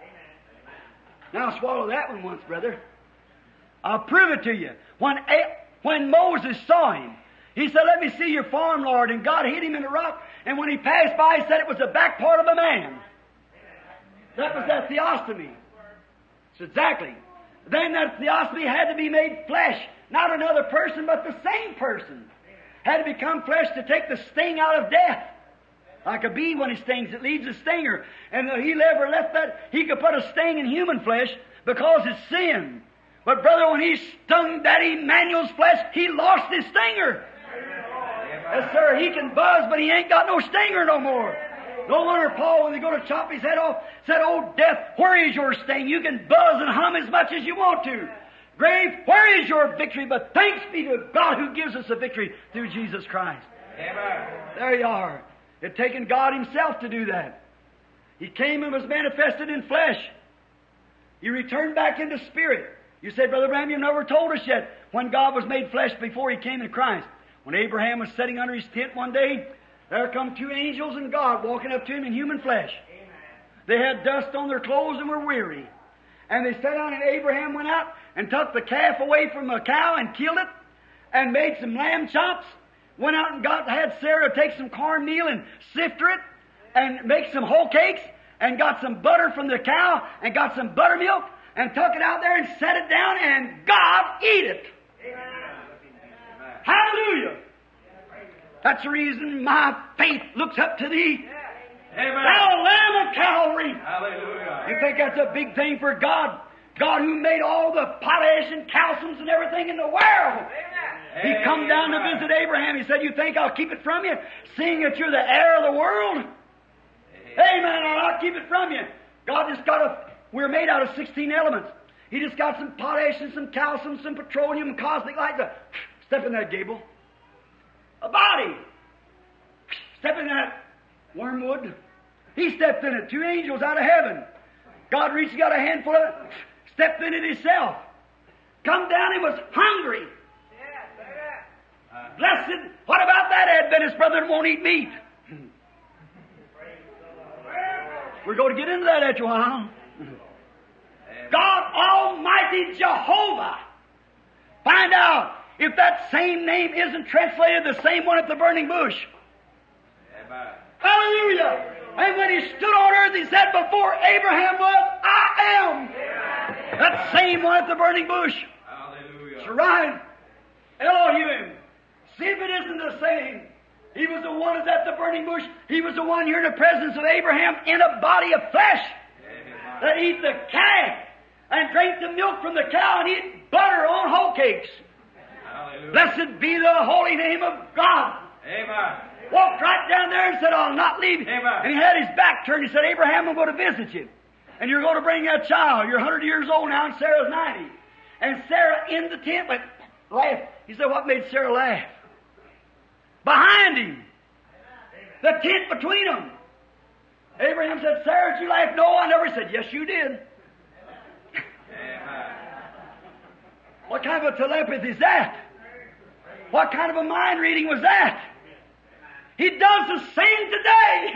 Now swallow that one once, brother. I'll prove it to you. When Moses saw Him, he said, let me see your form, Lord. And God hid Him in the rock. And when He passed by, He said it was the back part of a man. That was that theophany. So exactly. Then that theophany had to be made flesh. Not another person, but the same person. Had to become flesh to take the sting out of death. Like a bee when it stings, it leaves a stinger. And He never left that. He could put a sting in human flesh because it's sin. But brother, when He stung that Emmanuel's flesh, He lost his stinger. Yes, sir, he can buzz, but he ain't got no stinger no more. No wonder Paul, when they go to chop His head off, said, oh, death, where is your sting? You can buzz and hum as much as you want to. Grave, where is your victory? But thanks be to God who gives us a victory through Jesus Christ. Amen. There you are. It taken God Himself to do that. He came and was manifested in flesh. He returned back into spirit. You said, Brother Branham, you never told us yet when God was made flesh before He came in Christ. When Abraham was sitting under his tent one day, there come two angels and God walking up to him in human flesh. Amen. They had dust on their clothes and were weary. And they sat down, and Abraham went out and took the calf away from a cow and killed it and made some lamb chops. Went out and had Sarah take some cornmeal and sift it and make some whole cakes and got some butter from the cow and got some buttermilk and took it out there and set it down, and God eat it. Amen. Hallelujah. That's the reason my faith looks up to Thee. Amen. Thou Lamb of Calvary. Hallelujah. You think that's a big thing for God? God who made all the potash and calciums and everything in the world. Amen. He come down to visit Abraham. He said, you think I'll keep it from you, seeing that you're the heir of the world? Amen. I'll keep it from you. God just we're made out of 16 elements. He just got some potash and some calcium, some petroleum and cosmic light. Step in that, Gable. A body. Step in that, wormwood. He stepped in it. 2 angels out of heaven. God reached, got a handful of it, stepped in it himself. Come down and was hungry. Blessed. What about that Adventist brother that won't eat meat? We're going to get into that after a while. God Almighty Jehovah. Find out if that same name isn't translated the same one at the burning bush. Amen. Hallelujah. And when he stood on earth, he said, before Abraham was, I am. That same one at the burning bush. Hallelujah. That's right. Elohim. See if it isn't the same. He was the one that's at the burning bush. He was the one here in the presence of Abraham in a body of flesh Amen. that eat the calf and drink the milk from the cow and eat butter on whole cakes. Hallelujah. Blessed be the holy name of God. Amen. Walked right down there and said, I'll not leave. Amen. And he had his back turned. He said, Abraham, I'm going to visit you. And you're going to bring that child. You're 100 years old now and Sarah's 90. And Sarah in the tent went, laughed. He said, what made Sarah laugh? Behind him. The tent between them. Abraham said, Sarah, did you laugh? No, I never. He said, yes, you did. Amen. What kind of a telepathy is that? What kind of a mind reading was that? He does the same today.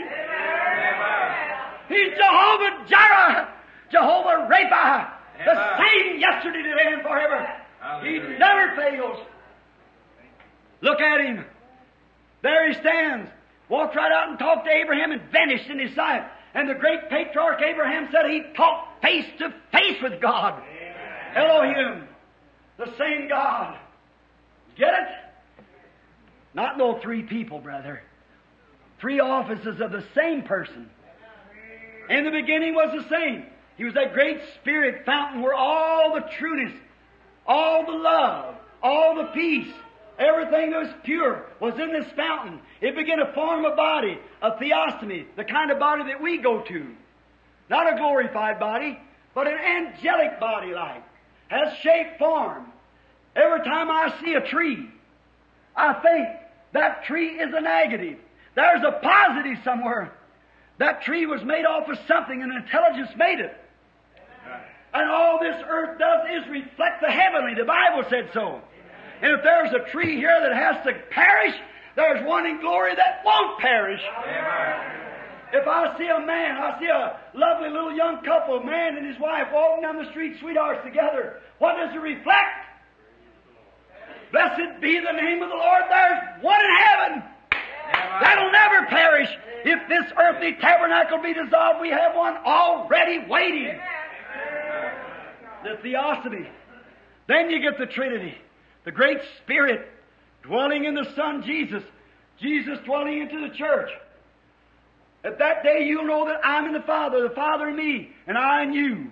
He's Jehovah Jireh, Jehovah Rapha, the same yesterday, today, and forever. He never fails. Look at him. There he stands. Walked right out and talked to Abraham and vanished in his sight. And the great patriarch Abraham said he talked face to face with God. Elohim, the same God. Get it? Not no 3 people, brother. 3 offices of the same person. In the beginning was the same. He was that great spirit fountain where all the trueness, all the love, all the peace, everything that was pure was in this fountain. It began to form a body, a theostomy, the kind of body that we go to. Not a glorified body, but an angelic body like. Has shape, form. Every time I see a tree, I think that tree is a negative. There's a positive somewhere. That tree was made off of something, and intelligence made it. And all this earth does is reflect the heavenly. The Bible said so. And if there's a tree here that has to perish, there's one in glory that won't perish. If I see a man, I see a lovely little young couple, a man and his wife walking down the street, sweethearts together, what does it reflect? Blessed be the name of the Lord. There's one in heaven. That'll never perish. If this earthly tabernacle be dissolved, we have one already waiting. The theophany. Then you get the Trinity. The great Spirit dwelling in the Son, Jesus. Jesus dwelling into the church. At that day you'll know that I'm in the Father in me, and I in you.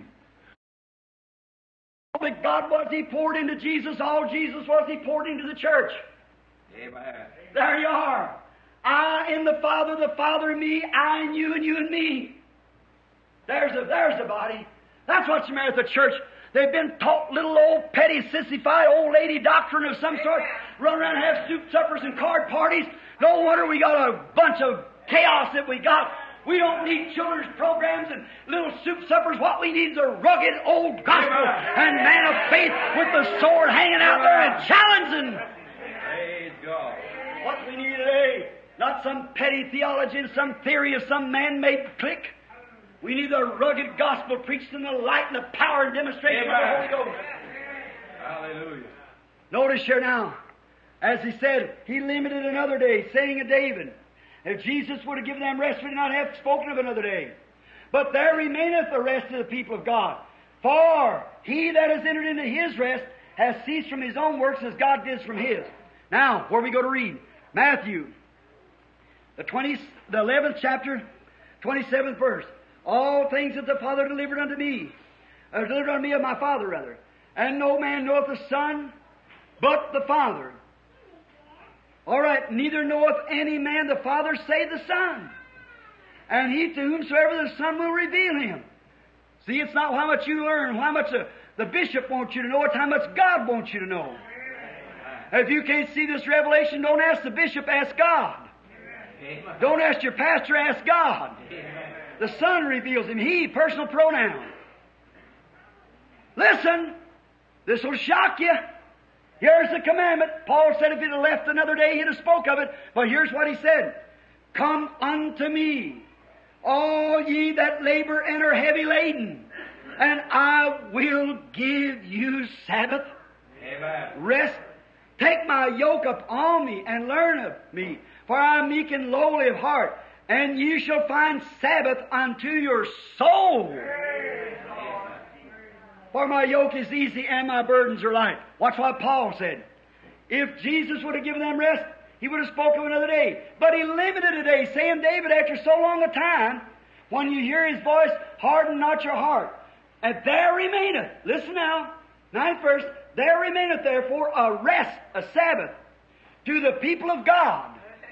All that God was, He poured into Jesus. All Jesus was, He poured into the church. Amen. There you are. I in the Father in me, I in you, and you in me. There's the body. That's what's the matter with the church. They've been taught little old petty, sissified old lady doctrine of some sort. Run around and have soup suppers and card parties. No wonder we got a bunch of chaos that we got. We don't need children's programs and little soup suppers. What we need is a rugged old gospel and man of faith with the sword hanging out there and challenging. Praise God. What we need today, not some petty theology and some theory of some man-made clique. We need the rugged gospel preached in the light and the power and demonstration of the Holy Ghost. Hallelujah. Notice here now, as he said, he limited another day, saying of David, if Jesus would have given them rest, we would not have spoken of another day. But there remaineth the rest of the people of God. For he that has entered into his rest has ceased from his own works as God did from his. Now, where we go to read? Matthew, the 11th chapter, 27th verse. All things that the Father delivered unto me, delivered unto me of my Father, rather. And no man knoweth the Son, but the Father. All right, neither knoweth any man the Father, save the Son. And he to whomsoever the Son will reveal him. See, it's not how much you learn, how much the bishop wants you to know, it's how much God wants you to know. If you can't see this revelation, don't ask the bishop, ask God. Don't ask your pastor, ask God. The Son reveals Him. He, personal pronoun. Listen, this will shock you. Here's the commandment. Paul said if he'd have left another day, he'd have spoke of it. But here's what he said. Come unto me, all ye that labor and are heavy laden, and I will give you Sabbath. Amen. Rest. Take my yoke upon me and learn of me, for I am meek and lowly of heart, and ye shall find Sabbath unto your soul. For my yoke is easy and my burdens are light. Watch what Paul said. If Jesus would have given them rest, He would have spoken of another day. But He limited a day, saying, David, after so long a time, when you hear His voice, harden not your heart. And there remaineth, listen now, 9th verse, there remaineth therefore a rest, a Sabbath, to the people of God.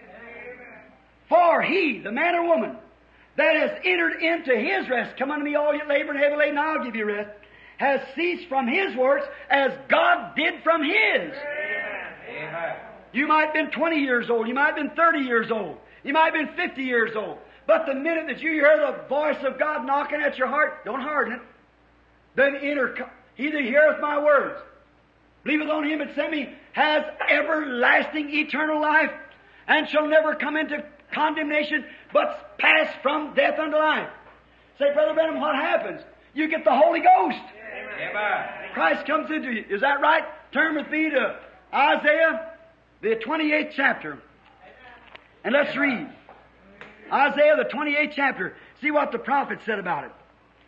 For he, the man or woman, that has entered into His rest, come unto me all ye labor and heavy laden, I'll give you rest, has ceased from his works as God did from His. Amen. You might have been 20 years old. You might have been 30 years old. You might have been 50 years old. But the minute that you hear the voice of God knocking at your heart, don't harden it. Then enter. He that heareth my words, believeth on Him that sent me, has everlasting eternal life, and shall never come into condemnation, but pass from death unto life. Say, Brother Branham, what happens? You get the Holy Ghost. Amen. Christ comes into you. Is that right? Turn with me to Isaiah, the 28th chapter. And let's read. Isaiah, the 28th chapter. See what the prophet said about it.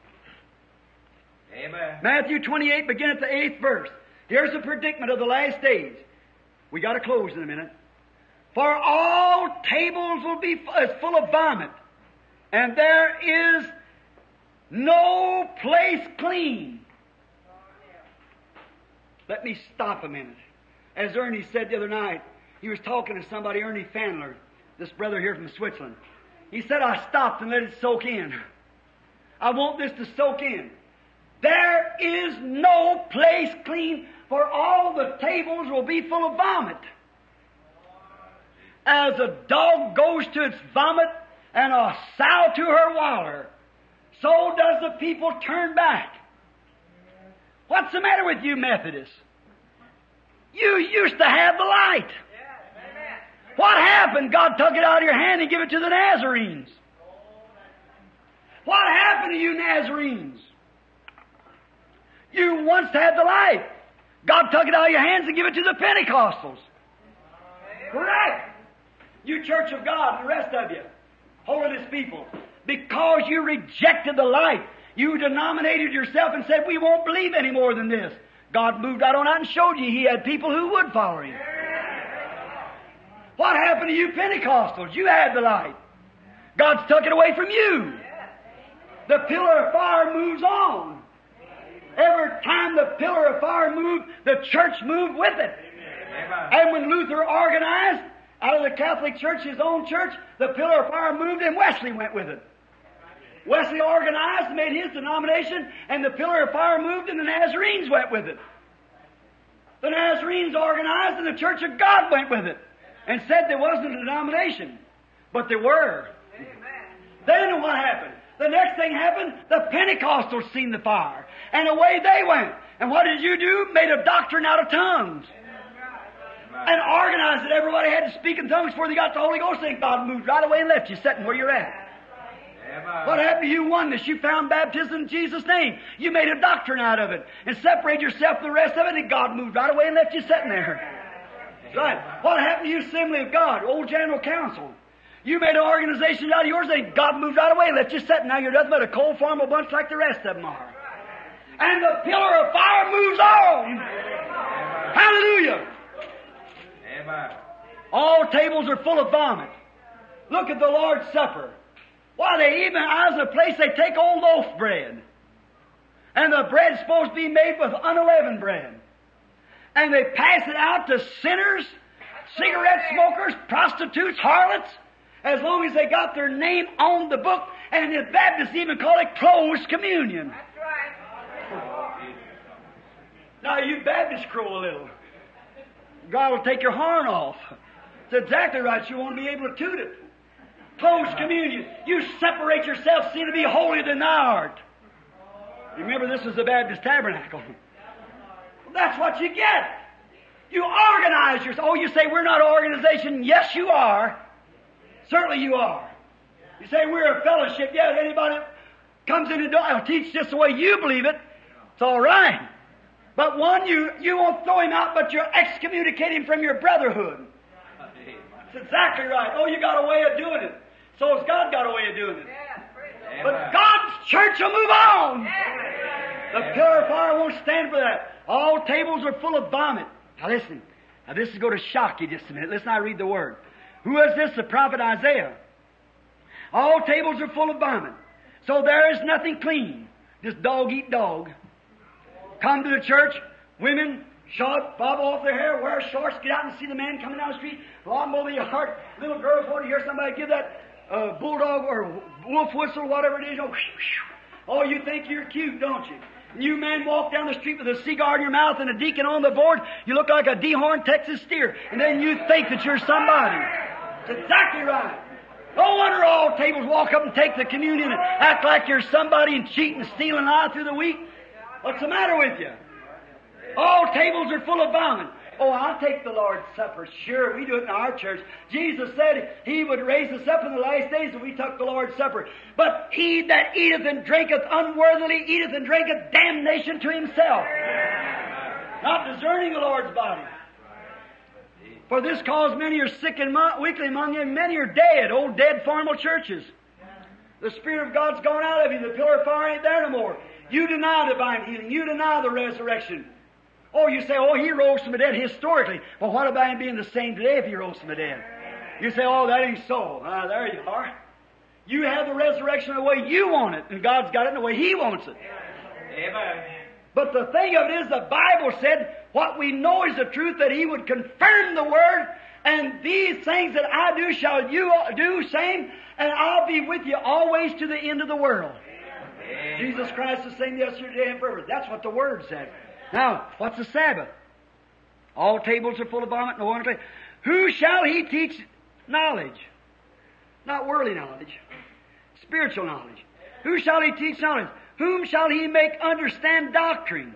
Amen. Matthew 28, begin at the 8th verse. Here's the predicament of the last days. We got to close in a minute. For all tables will be full of vomit, and there is no place clean. Let me stop a minute. As Ernie said the other night, he was talking to somebody, Ernie Fandler, this brother here from Switzerland. He said, I stopped and let it soak in. I want this to soak in. There is no place clean, for all the tables will be full of vomit. As a dog goes to its vomit and a sow to her waller, so does the people turn back. What's the matter with you Methodists? You used to have the light. What happened? God took it out of your hand and gave it to the Nazarenes. What happened to you Nazarenes? You once had the light. God took it out of your hands and gave it to the Pentecostals. Correct. You Church of God, the rest of you, holiness people, because you rejected the light, you denominated yourself and said, we won't believe any more than this. God moved right on out and showed you He had people who would follow Him. What happened to you Pentecostals? You had the light. God's took it away from you. The pillar of fire moves on. Every time the pillar of fire moved, the church moved with it. And when Luther organized out of the Catholic Church, his own church, the pillar of fire moved and Wesley went with it. Wesley organized and made his denomination, and the pillar of fire moved and the Nazarenes went with it. The Nazarenes organized and the Church of God went with it and said there wasn't a denomination, but there were. Then what happened? The next thing happened, the Pentecostals seen the fire, and away they went. And what did you do? Made a doctrine out of tongues. And organized that everybody had to speak in tongues before they got the Holy Ghost, and God moved right away and left you sitting where you're at. What happened to you oneness? You found baptism in Jesus' name. You made a doctrine out of it and separated yourself from the rest of it, and God moved right away and left you sitting there. Right. What happened to you Assembly of God, Old General Council? You made an organization out of yours, and God moved right away and left you sitting. Now you're nothing but a cold farmer bunch like the rest of them are. And the pillar of fire moves on. Hallelujah. Amen. All tables are full of vomit. Look at the Lord's Supper. Why, they even, as a place, they take old loaf bread. And the bread's supposed to be made with unleavened bread. And they pass it out to sinners, cigarette smokers, prostitutes, harlots, as long as they got their name on the book. And the Baptists even call it closed communion. That's right. Now, you Baptists crow a little. God will take your horn off. It's exactly right. You won't be able to toot it. Post-communion, you separate yourself, seem to be holier than thou art. Remember, this was the Baptist Tabernacle. Well, that's what you get. You organize yourself. Oh, you say we're not an organization. Yes, you are. Certainly you are. You say we're a fellowship. Yeah, anybody comes in the door, I'll teach just the way you believe it. It's all right. But one, you won't throw him out, but you're excommunicating from your brotherhood. That's exactly right. Oh, you got a way of doing it. So has God got a way of doing it. But God's church will move on. The pillar of fire won't stand for that. All tables are full of vomit. Now listen. Now this is going to shock you just a minute. Listen, I read the word. Who is this? The prophet Isaiah. All tables are full of vomit. So there is nothing clean. Just dog eat dog. Come to the church, women short, bob off their hair, wear shorts, get out and see the man coming down the street, long over your heart. Little girls want to hear somebody give that bulldog or wolf whistle, whatever it is. Oh, you think you're cute, don't you? And you men walk down the street with a cigar in your mouth and a deacon on the board. You look like a dehorned Texas steer. And then you think that you're somebody. That's exactly right. No wonder all tables walk up and take the communion and act like you're somebody and cheat and steal and lie through the week. What's the matter with you? All tables are full of vomit. Oh, I'll take the Lord's Supper. Sure, we do it in our church. Jesus said He would raise us up in the last days if we took the Lord's Supper. But he that eateth and drinketh unworthily eateth and drinketh damnation to himself, not discerning the Lord's body. For this cause many are sick and weakly among you, and many are dead, old dead formal churches. The Spirit of God's gone out of you. The pillar of fire ain't there no more. You deny divine healing. You deny the resurrection. Oh, you say, oh, He rose from the dead historically. Well, what about Him being the same today if He rose from the dead? You say, oh, that ain't so. There you are. You have the resurrection the way you want it, and God's got it the way He wants it. Amen. But the thing of it is, the Bible said, what we know is the truth, that He would confirm the Word, and these things that I do shall you do same, and I'll be with you always to the end of the world. Amen. Jesus Christ the same yesterday and forever. That's what the Word said. Now, what's the Sabbath? All tables are full of vomit, no one can. Who shall He teach knowledge? Not worldly knowledge. Spiritual knowledge. Who shall He teach knowledge? Whom shall He make understand doctrine?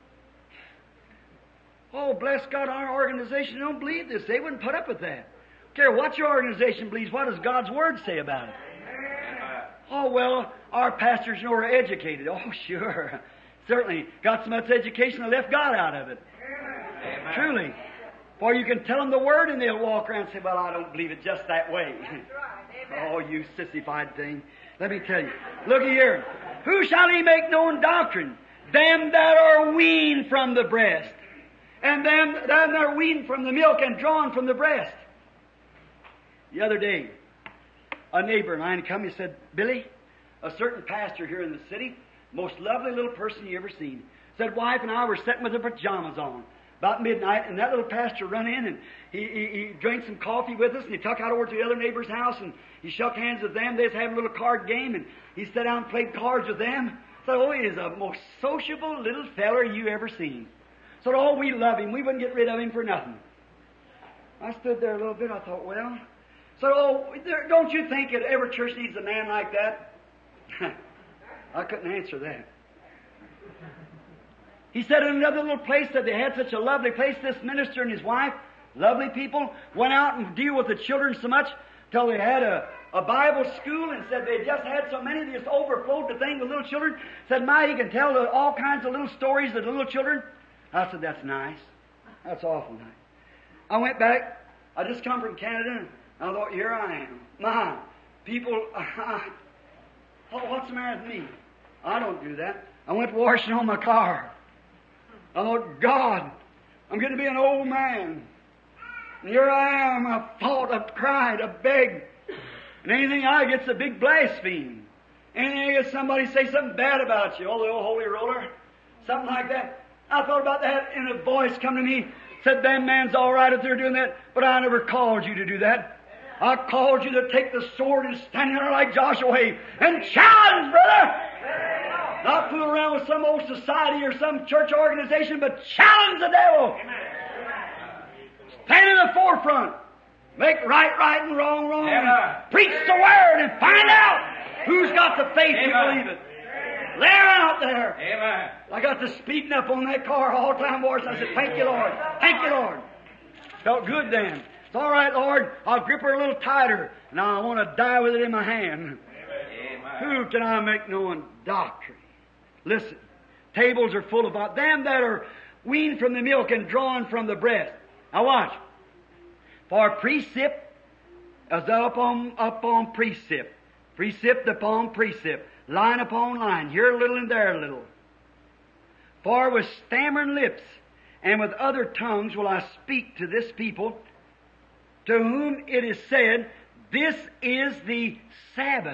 Oh, bless God, our organization don't believe this. They wouldn't put up with that. Don't care what your organization believes. What does God's Word say about it? Oh, well, our pastors are educated. Oh, sure. Certainly. Got so much education they left God out of it. Amen. Truly. For you can tell them the Word and they'll walk around and say, well, I don't believe it just that way. Oh, you sissified thing. Let me tell you. Look here. Who shall He make known doctrine? Them that are weaned from the breast. And them that are weaned from the milk and drawn from the breast. The other day, a neighbor of mine come and said, Billy, a certain pastor here in the city, most lovely little person you ever seen, said, wife and I were sitting with our pajamas on about midnight, and that little pastor run in and he drank some coffee with us, and he took out over to the other neighbor's house and he shook hands with them. They was having a little card game, and he sat down and played cards with them. Said, oh, he is the most sociable little feller you ever seen. Said, oh, we love him. We wouldn't get rid of him for nothing. I stood there a little bit. I thought, well. Said, oh, don't you think that every church needs a man like that? I couldn't answer that. He said in another little place that they had such a lovely place, this minister and his wife, lovely people, went out and deal with the children so much till they had a Bible school, and said they just had so many, they just overflowed the thing with little children. Said, my, he can tell all kinds of little stories of the little children. I said, that's nice. That's awful nice. I went back. I just come from Canada, and I thought, here I am. My, people, what's the matter with me? I don't do that. I went washing on my car. I thought, God, I'm going to be an old man. And here I am. I fought, I cried, I begged. And anything I get's a big blaspheme. Anything I get somebody say something bad about you, oh, the old holy roller, something like that. I thought about that, and a voice come to me, said, that man's all right if they're doing that, but I never called you to do that. I called you to take the sword and stand there like Joshua and challenge, brother! Not fool around with some old society or some church organization, but challenge the devil! Stand in the forefront. Make right right and wrong wrong. Amen. Preach the Word and find out who's got the faith to Amen. believe it. Lay out there. Amen. I got to speeding up on that car all the time, boys. I said, thank you, Lord. Thank you, Lord. Felt good then. It's all right, Lord. I'll grip her a little tighter. Now I want to die with it in my hand. Amen. Who can I make known doctrine? Listen, tables are full of them that are weaned from the milk and drawn from the breast. Now watch. For precept is up on precept, precept upon precept, line upon line, here a little and there a little. For with stammering lips and with other tongues will I speak to this people, to whom it is said, this is the Sabbath,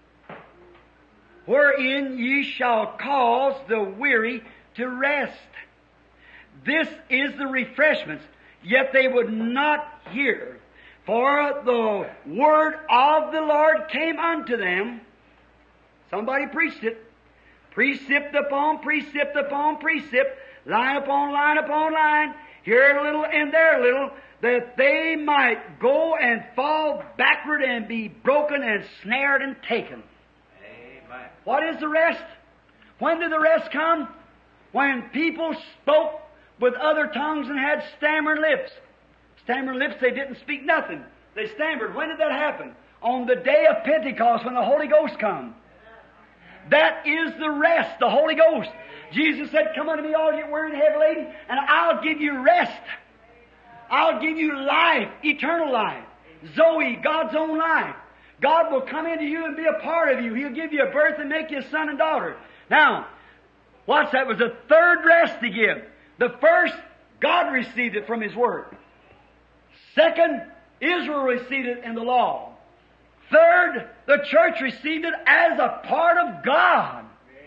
wherein ye shall cause the weary to rest. This is the refreshments, yet they would not hear. For the word of the Lord came unto them. Somebody preached it. Precept upon precept upon precept, line upon line upon line, here a little and there a little, that they might go and fall backward and be broken and snared and taken. Amen. What is the rest? When did the rest come? When people spoke with other tongues and had stammering lips. Stammering lips, they didn't speak nothing. They stammered. When did that happen? On the day of Pentecost, when the Holy Ghost come. That is the rest, the Holy Ghost. Jesus said, come unto me all you weary and heavy laden, and I'll give you rest. I'll give you life, eternal life. Zoe, God's own life. God will come into you and be a part of you. He'll give you a birth and make you a son and daughter. Now, what's that? It was a third rest to give. The first, God received it from His Word. Second, Israel received it in the law. Third, the church received it as a part of God.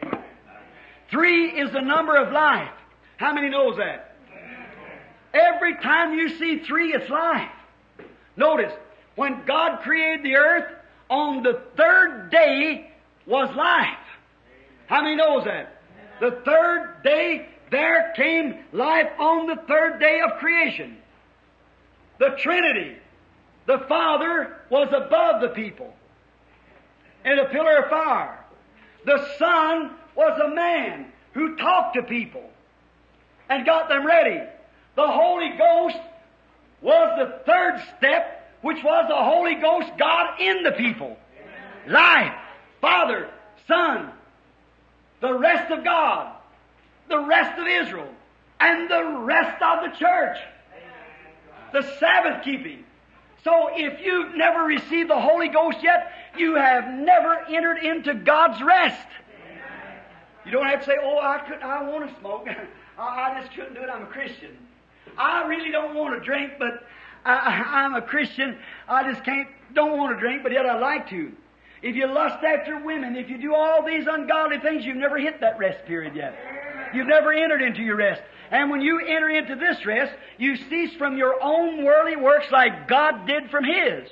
3 is the number of life. How many knows that? Every time you see 3, it's life. Notice, when God created the earth, on the third day was life. How many knows that? The third day, there came life on the third day of creation. The Trinity. The Father was above the people in a pillar of fire. The Son was a man who talked to people and got them ready. The Holy Ghost was the third step, which was the Holy Ghost, God in the people. Amen. Life, Father, Son, the rest of God, the rest of Israel, and the rest of the church. The Sabbath keeping. So if you've never received the Holy Ghost yet, you have never entered into God's rest. You don't have to say, oh, I want to smoke. I just couldn't do it. I'm a Christian. I really don't want to drink, but I'm a Christian. I just don't want to drink, but yet I like to. If you lust after women, if you do all these ungodly things, you've never hit that rest period yet. You've never entered into your rest. And when you enter into this rest, you cease from your own worldly works like God did from His.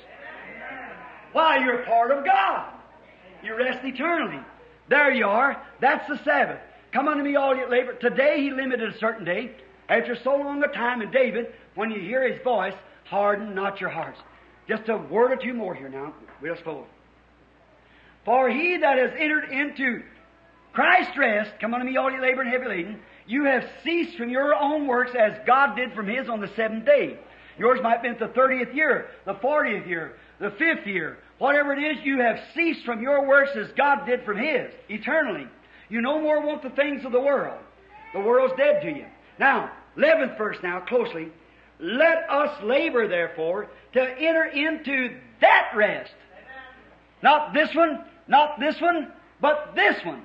Why? You're part of God. You rest eternally. There you are. That's the Sabbath. Come unto me all you labor. Today He limited a certain day. After so long a time, and David, when you hear His voice, harden not your hearts. Just a word or two more here now. We'll close. For he that has entered into Christ's rest, come unto me all you labor and heavy laden, you have ceased from your own works as God did from His on the 7th day. Yours might have been the 30th year, the 40th year, the 5th year. Whatever it is, you have ceased from your works as God did from His, eternally. You no more want the things of the world. The world's dead to you. Now, 11th verse now, closely. Let us labor, therefore, to enter into that rest. Not this one, but this one.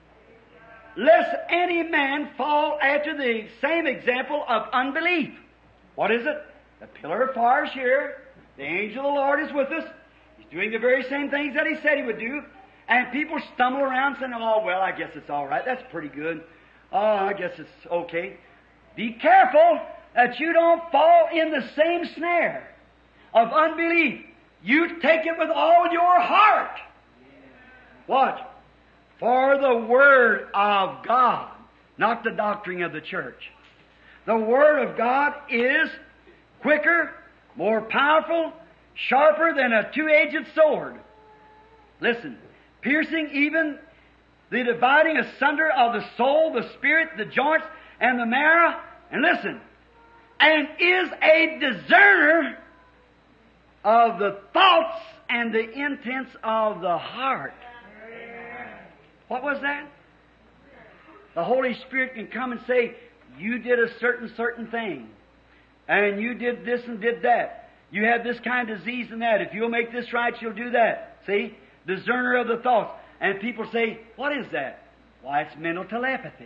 Lest any man fall after the same example of unbelief. What is it? The pillar of fire is here. The angel of the Lord is with us. He's doing the very same things that He said He would do. And people stumble around saying, oh, well, I guess it's all right. That's pretty good. Oh, I guess it's okay. Be careful that you don't fall in the same snare of unbelief. You take it with all your heart. Watch. For the Word of God, not the doctrine of the church. The Word of God is quicker, more powerful, sharper than a two-edged sword. Listen, piercing even the dividing asunder of the soul, the spirit, the joints, and the marrow. And listen, and is a discerner of the thoughts and the intents of the heart. What was that? The Holy Spirit can come and say, you did a certain thing, and you did this and did that. You have this kind of disease and that. If you'll make this right, you'll do that. See? Discerner of the thoughts. And people say, what is that? Why, it's mental telepathy.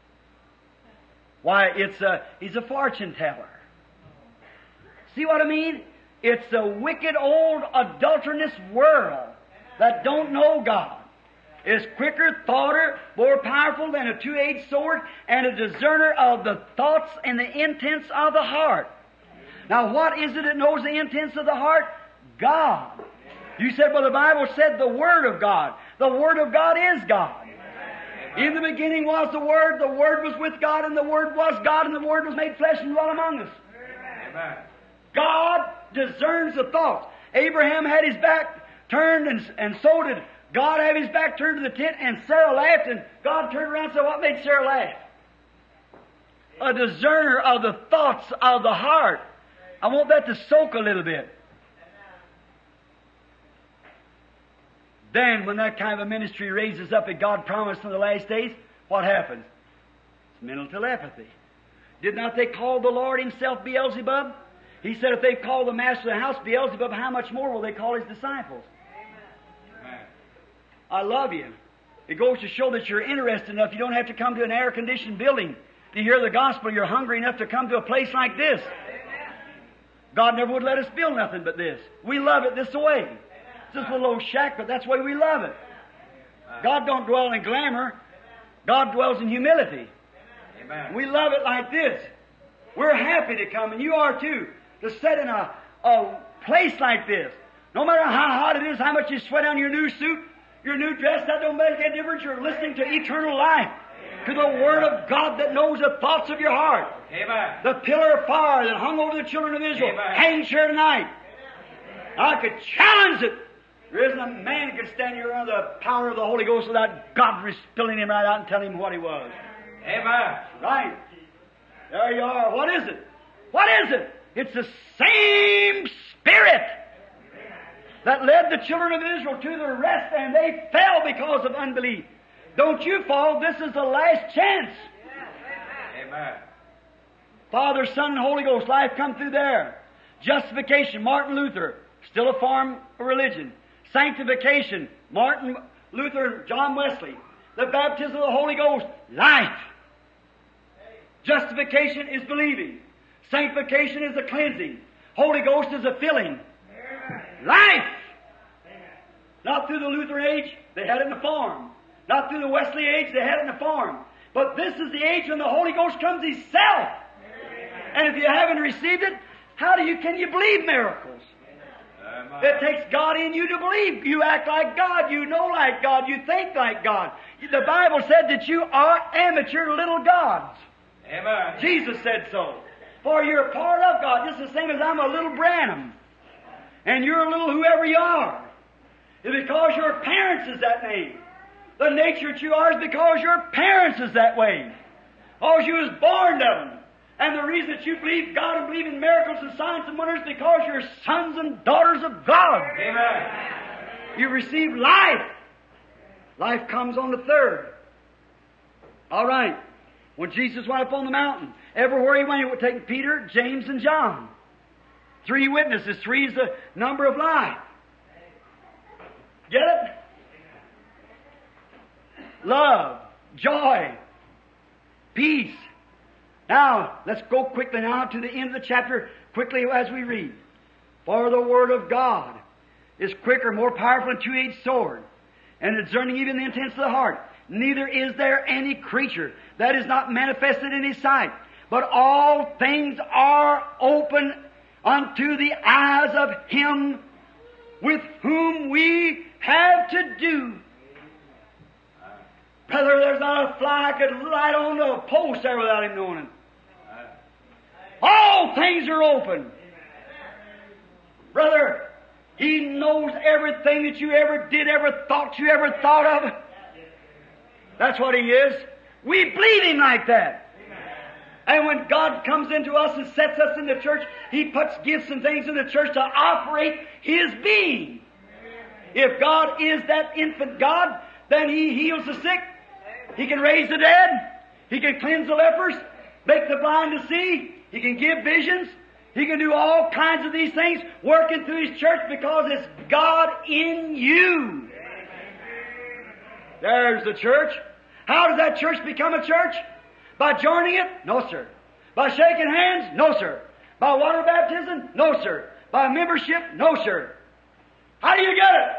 Why, he's a fortune teller. See what I mean? It's a wicked old adulterous world that don't know God. Is quicker, thoughter, more powerful than a two-edged sword, and a discerner of the thoughts and the intents of the heart. Now, what is it that knows the intents of the heart? God. You said, well, the Bible said the Word of God. The Word of God is God. In the beginning was the Word was with God, and the Word was God, and the Word was made flesh and dwelt among us. Amen. God discerns the thoughts. Abraham had his back turned, and so did God have his back turned to the tent, and Sarah laughed, and God turned around and said, what made Sarah laugh? A discerner of the thoughts of the heart. I want that to soak a little bit. Then, when that kind of a ministry raises up that God promised in the last days, what happens? It's mental telepathy. Did not they call the Lord Himself Beelzebub? He said, if they've called the master of the house Beelzebub, how much more will they call His disciples? I love you. It goes to show that you're interested enough. You don't have to come to an air-conditioned building to hear the gospel. You're hungry enough to come to a place like this. God never would let us build nothing but this. We love it this way. It's just a little old shack, but that's the way we love it. God don't dwell in glamour. God dwells in humility. Amen. We love it like this. We're happy to come, and you are too, to sit in a place like this. No matter how hot it is, how much you sweat on your new suit, your new dress, that don't make any difference. You're listening to eternal life, to the Word of God that knows the thoughts of your heart. Amen. The pillar of fire that hung over the children of Israel Amen. hangs here tonight. I could challenge it. There isn't a man who can stand here under the power of the Holy Ghost without God spilling him right out and telling him what he was. Amen. Right. There you are. What is it? What is it? It's the same Spirit that led the children of Israel to the rest, and they fell because of unbelief. Don't you fall. This is the last chance. Amen. Father, Son, and Holy Ghost, life come through there. Justification, Martin Luther, still a form of religion. Sanctification, Martin Luther and John Wesley. The baptism of the Holy Ghost, life. Justification is believing. Sanctification is a cleansing. Holy Ghost is a filling. Life! Not through the Lutheran age, they had it in the form. Not through the Wesley age, they had it in the form. But this is the age when the Holy Ghost comes Himself. And if you haven't received it, can you believe miracles? It takes God in you to believe. You act like God, you know like God, you think like God. The Bible said that you are amateur little gods. Amen. Jesus said so. For you're a part of God, just the same as I'm a little Branham. And you're a little whoever you are. It's because your parents is that name. The nature that you are is because your parents is that way. Because you was born of them. And the reason that you believe God and believe in miracles and signs and wonders is because you're sons and daughters of God. Amen. You receive life. Life comes on the third. All right. When Jesus went up on the mountain, everywhere He went, He would take Peter, James, and John. 3 witnesses. 3 is the number of life. Get it? Love, joy, peace. Now, let's go quickly now to the end of the chapter, quickly as we read. For the Word of God is quicker, more powerful than a two-edged sword, and discerning even the intents of the heart. Neither is there any creature that is not manifested in His sight, but all things are open unto the eyes of Him with whom we have to do. Brother, there's not a fly could light on the post there without Him knowing it. All things are open. Brother, He knows everything that you ever did, ever thought of. That's what He is. We believe Him like that. And when God comes into us and sets us in the church, He puts gifts and things in the church to operate His being. If God is that infant God, then He heals the sick. He can raise the dead. He can cleanse the lepers, make the blind to see. He can give visions. He can do all kinds of these things working through His church because it's God in you. There's the church. How does that church become a church? By joining it? No, sir. By shaking hands? No, sir. By water baptism? No, sir. By membership? No, sir. How do you get it?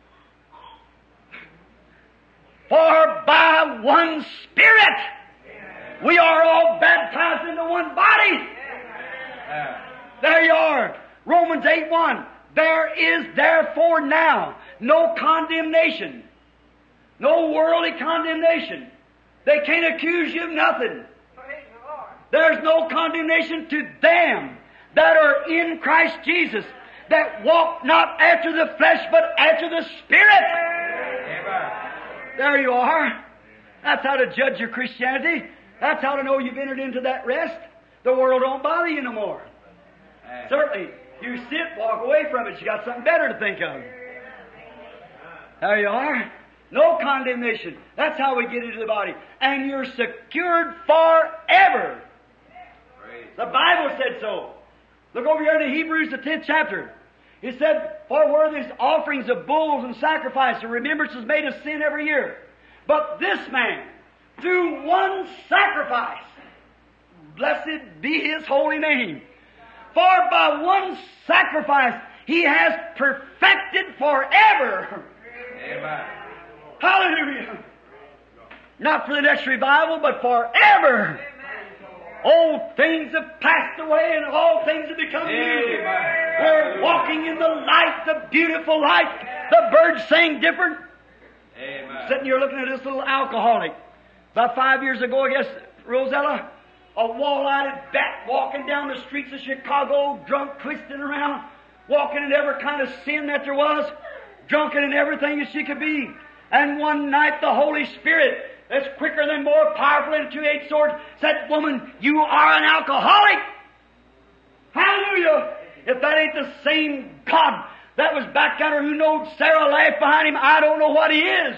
For by one Spirit we are all baptized into one body. There you are. Romans 8:1. There is therefore now no condemnation. No worldly condemnation. They can't accuse you of nothing. There's no condemnation to them that are in Christ Jesus, that walk not after the flesh, but after the Spirit. Amen. There you are. That's how to judge your Christianity. That's how to know you've entered into that rest. The world don't bother you no more. Certainly, you sit, walk away from it. You got something better to think of. There you are. No condemnation. That's how we get into the body. And you're secured forever. The Bible said so. Look over here in Hebrews, the 10th chapter. It said, for where there's offerings of bulls and sacrifice, a remembrance is made of sin every year. But this man, through one sacrifice, blessed be His holy name. For by one sacrifice He has perfected forever. Amen. Hallelujah. Not for the next revival, but forever. Old things have passed away and all things have become new. We're walking in the light, the beautiful light. The birds sing different. Amen. Sitting here looking at this little alcoholic. About 5 years ago, I guess, Rosella, a wall-eyed bat walking down the streets of Chicago, drunk, twisting around, walking in every kind of sin that there was, drunken in everything that she could be. And one night the Holy Spirit, that's quicker than more powerful than a two-edged sword, said, woman, you are an alcoholic. Hallelujah. If that ain't the same God that was back down there who knowed Sarah laughed behind Him, I don't know what He is.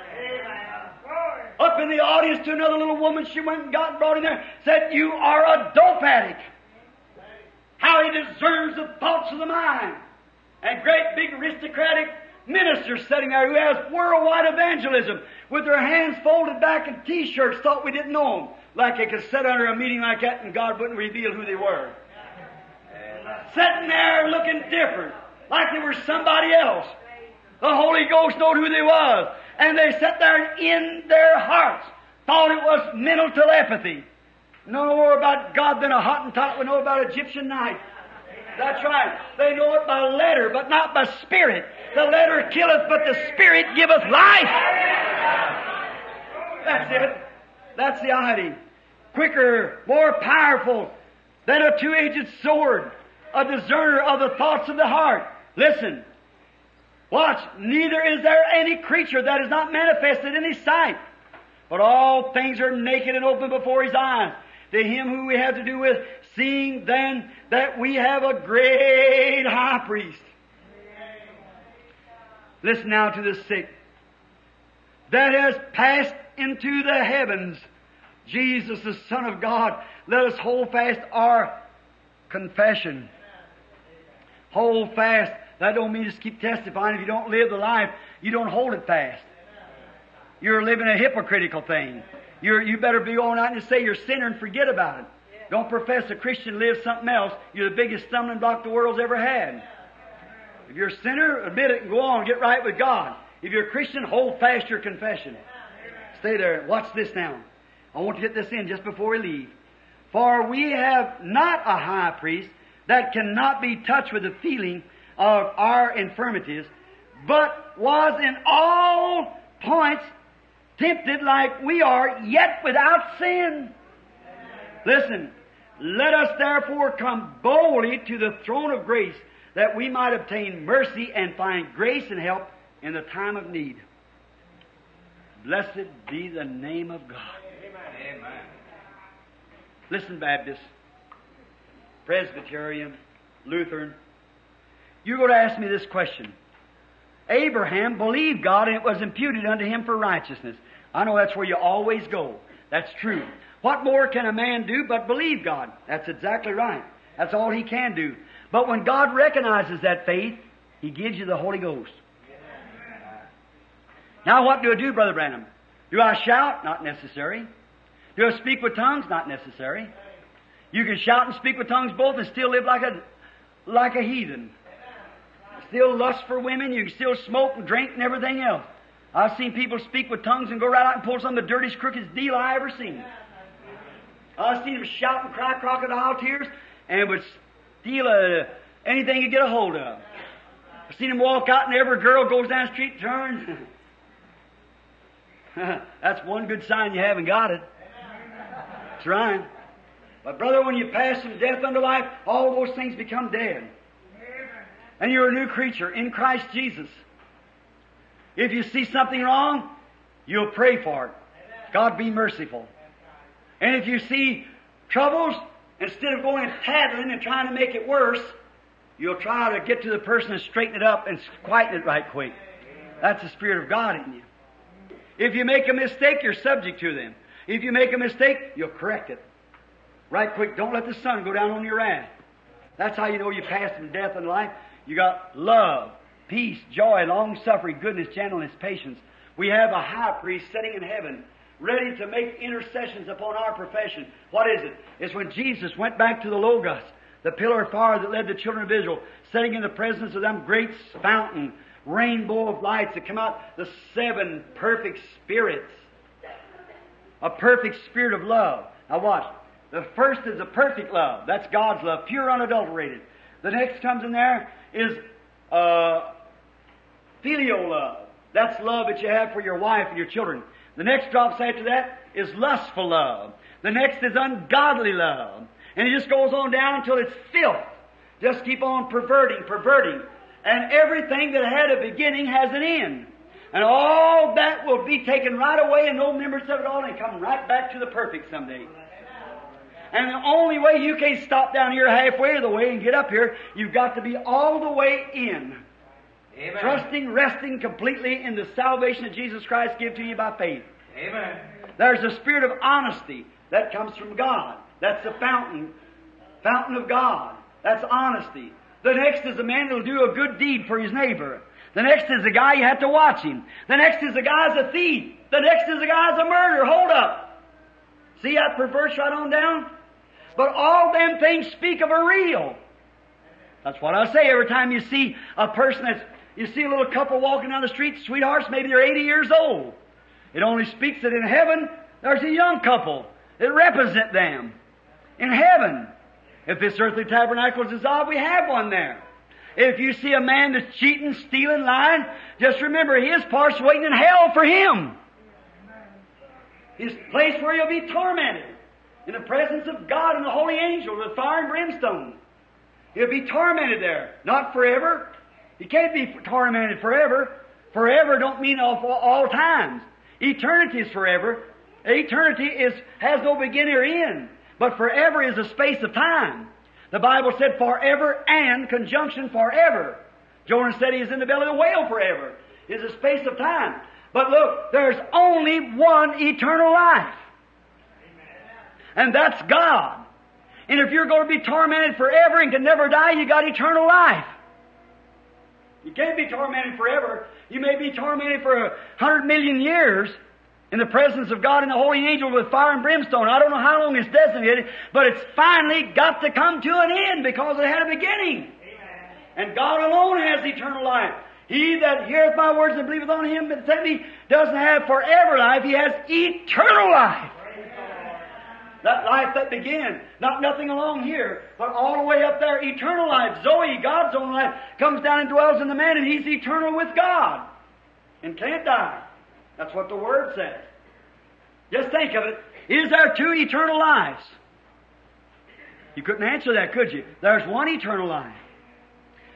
Up in the audience to another little woman, she went and got and brought in there, said, you are a dope addict. How He discerns the thoughts of the mind. And great big aristocratic ministers sitting there who has worldwide evangelism with their hands folded back in T-shirts, thought we didn't know them. Like they could sit under a meeting like that and God wouldn't reveal who they were. Sitting there looking different, like they were somebody else. The Holy Ghost knowed who they was. And they sat there in their hearts, thought it was mental telepathy. No more about God than a Hottentot would know about Egyptian night. That's right. They know it by letter, but not by spirit. The letter killeth, but the Spirit giveth life. That's it. That's the idea. Quicker, more powerful than a two-edged sword, a discerner of the thoughts of the heart. Listen. Watch. Neither is there any creature that is not manifested in His sight, but all things are naked and open before His eyes. To Him who we have to do with, seeing then that we have a great high priest. Listen now to the sick. That has passed into the heavens. Jesus, the Son of God. Let us hold fast our confession. Hold fast. That don't mean just keep testifying. If you don't live the life, you don't hold it fast. You're living a hypocritical thing. You better be going out and just say you're a sinner and forget about it. Don't profess a Christian, live something else. You're the biggest stumbling block the world's ever had. If you're a sinner, admit it and go on, get right with God. If you're a Christian, hold fast your confession. Stay there. Watch this now. I want to get this in just before we leave. For we have not a high priest that cannot be touched with the feeling of our infirmities, but was in all points tempted like we are, yet without sin. Listen, let us therefore come boldly to the throne of grace, that we might obtain mercy and find grace and help in the time of need. Blessed be the name of God. Amen. Listen, Baptist, Presbyterian, Lutheran, you're going to ask me this question. Abraham believed God and it was imputed unto him for righteousness. I know that's where you always go. That's true. What more can a man do but believe God? That's exactly right. That's all he can do. But when God recognizes that faith, He gives you the Holy Ghost. Now what do I do, Brother Branham? Do I shout? Not necessary. Do I speak with tongues? Not necessary. You can shout and speak with tongues both and still live like a heathen. Still lust for women. You can still smoke and drink and everything else. I've seen people speak with tongues and go right out and pull some of the dirtiest, crookedest deal I ever seen. I've seen them shout and cry crocodile tears and would steal anything you get a hold of. I've seen them walk out and every girl goes down the street and turns. That's one good sign you haven't got it. That's right. But brother, when you pass from death unto life, all those things become dead. And you're a new creature in Christ Jesus. If you see something wrong, you'll pray for it. God be merciful. And if you see troubles, instead of going and tattling and trying to make it worse, you'll try to get to the person and straighten it up and quieten it right quick. That's the Spirit of God in you. If you make a mistake, you're subject to them. If you make a mistake, you'll correct it. Right quick, don't let the sun go down on your wrath. That's how you know you passed from death and life. You got love, peace, joy, long-suffering, goodness, gentleness, patience. We have a high priest sitting in heaven, ready to make intercessions upon our profession. What is it? It's when Jesus went back to the Logos, the pillar of fire that led the children of Israel, sitting in the presence of them great fountain, rainbow of lights that come out, the 7 perfect spirits. A perfect spirit of love. Now watch. The first is a perfect love. That's God's love, pure, unadulterated. The next comes in there is filial love. That's love that you have for your wife and your children. The next drops after that is lustful love. The next is ungodly love. And it just goes on down until it's filth. Just keep on perverting. And everything that had a beginning has an end. And all that will be taken right away and no remembrance of it all and come right back to the perfect someday. And the only way you can stop down here halfway of the way and get up here, you've got to be all the way in. Amen. Trusting, resting completely in the salvation that Jesus Christ gives to you by faith. Amen. There's a spirit of honesty that comes from God. That's the fountain of God. That's honesty. The next is a man that'll do a good deed for his neighbor. The next is a guy you have to watch him. The next is a guy's a thief. The next is a guy's a murderer. Hold up. See that perverse right on down? But all them things speak of a real. That's what I say every time you see a person you see a little couple walking down the street, sweethearts, maybe they're 80 years old. It only speaks that in heaven there's a young couple that represent them. In heaven. If this earthly tabernacle is dissolved, we have one there. If you see a man that's cheating, stealing, lying, just remember his part's waiting in hell for him. His place where he'll be tormented in the presence of God and the holy angels with fire and brimstone. He'll be tormented there. Not forever. He can't be tormented forever. Forever don't mean all times. Eternity is forever. Eternity has no beginning or end. But forever is a space of time. The Bible said forever and conjunction forever. Jonah said he is in the belly of the whale forever. It's a space of time. But look, there's only one eternal life. And that's God. And if you're going to be tormented forever and can never die, you got eternal life. You can't be tormented forever. You may be tormented for 100 million years in the presence of God and the holy angels with fire and brimstone. I don't know how long it's designated, but it's finally got to come to an end because it had a beginning. Amen. And God alone has eternal life. He that heareth my words and believeth on him that sent me doesn't have forever life. He has eternal life. That life that began, not nothing along here, but all the way up there, eternal life. Zoe, God's own life, comes down and dwells in the man, and he's eternal with God and can't die. That's what the Word says. Just think of it. Is there 2 eternal lives? You couldn't answer that, could you? There's one eternal life.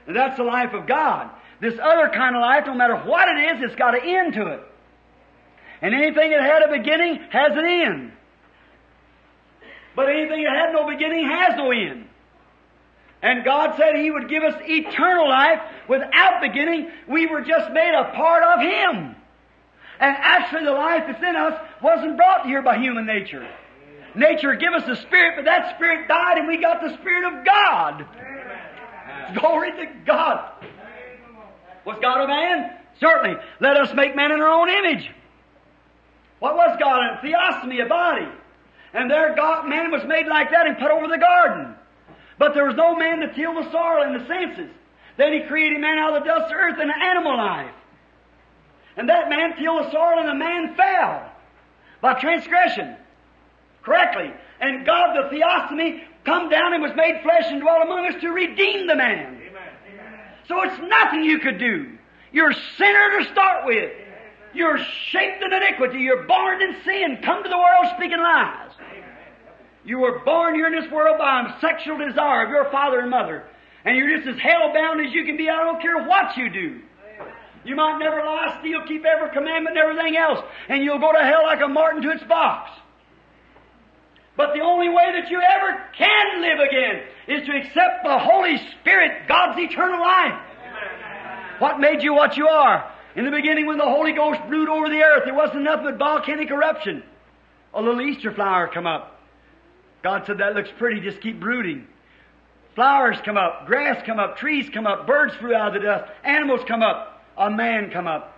And that's the life of God. This other kind of life, no matter what it is, it's got an end to it. And anything that had a beginning has an end. But anything that had no beginning has no end. And God said He would give us eternal life without beginning. We were just made a part of Him. And actually the life that's in us wasn't brought here by human nature. Nature gave us the Spirit, but that Spirit died and we got the Spirit of God. Glory to God. Was God a man? Certainly. Let us make man in our own image. What was God? A theophany, a body. And there man was made like that and put over the garden. But there was no man to till the soil and the senses. Then He created man out of the dust of the earth and an animal life. And that man tilled the soil and the man fell by transgression. Correctly. And God, the theophany, come down and was made flesh and dwelt among us to redeem the man. Amen. So it's nothing you could do. You're a sinner to start with. You're shaped in iniquity. You're born in sin. Come to the world speaking lies. You were born here in this world by a sexual desire of your father and mother. And you're just as hell-bound as you can be. I don't care what you do. You might never lie, steal, keep every commandment and everything else. And you'll go to hell like a marten to its box. But the only way that you ever can live again is to accept the Holy Spirit, God's eternal life. What made you what you are? In the beginning, when the Holy Ghost brewed over the earth, there wasn't nothing but volcanic eruption. A little Easter flower come up. God said, that looks pretty, just keep brooding. Flowers come up, grass come up, trees come up, birds flew out of the dust, animals come up, a man come up.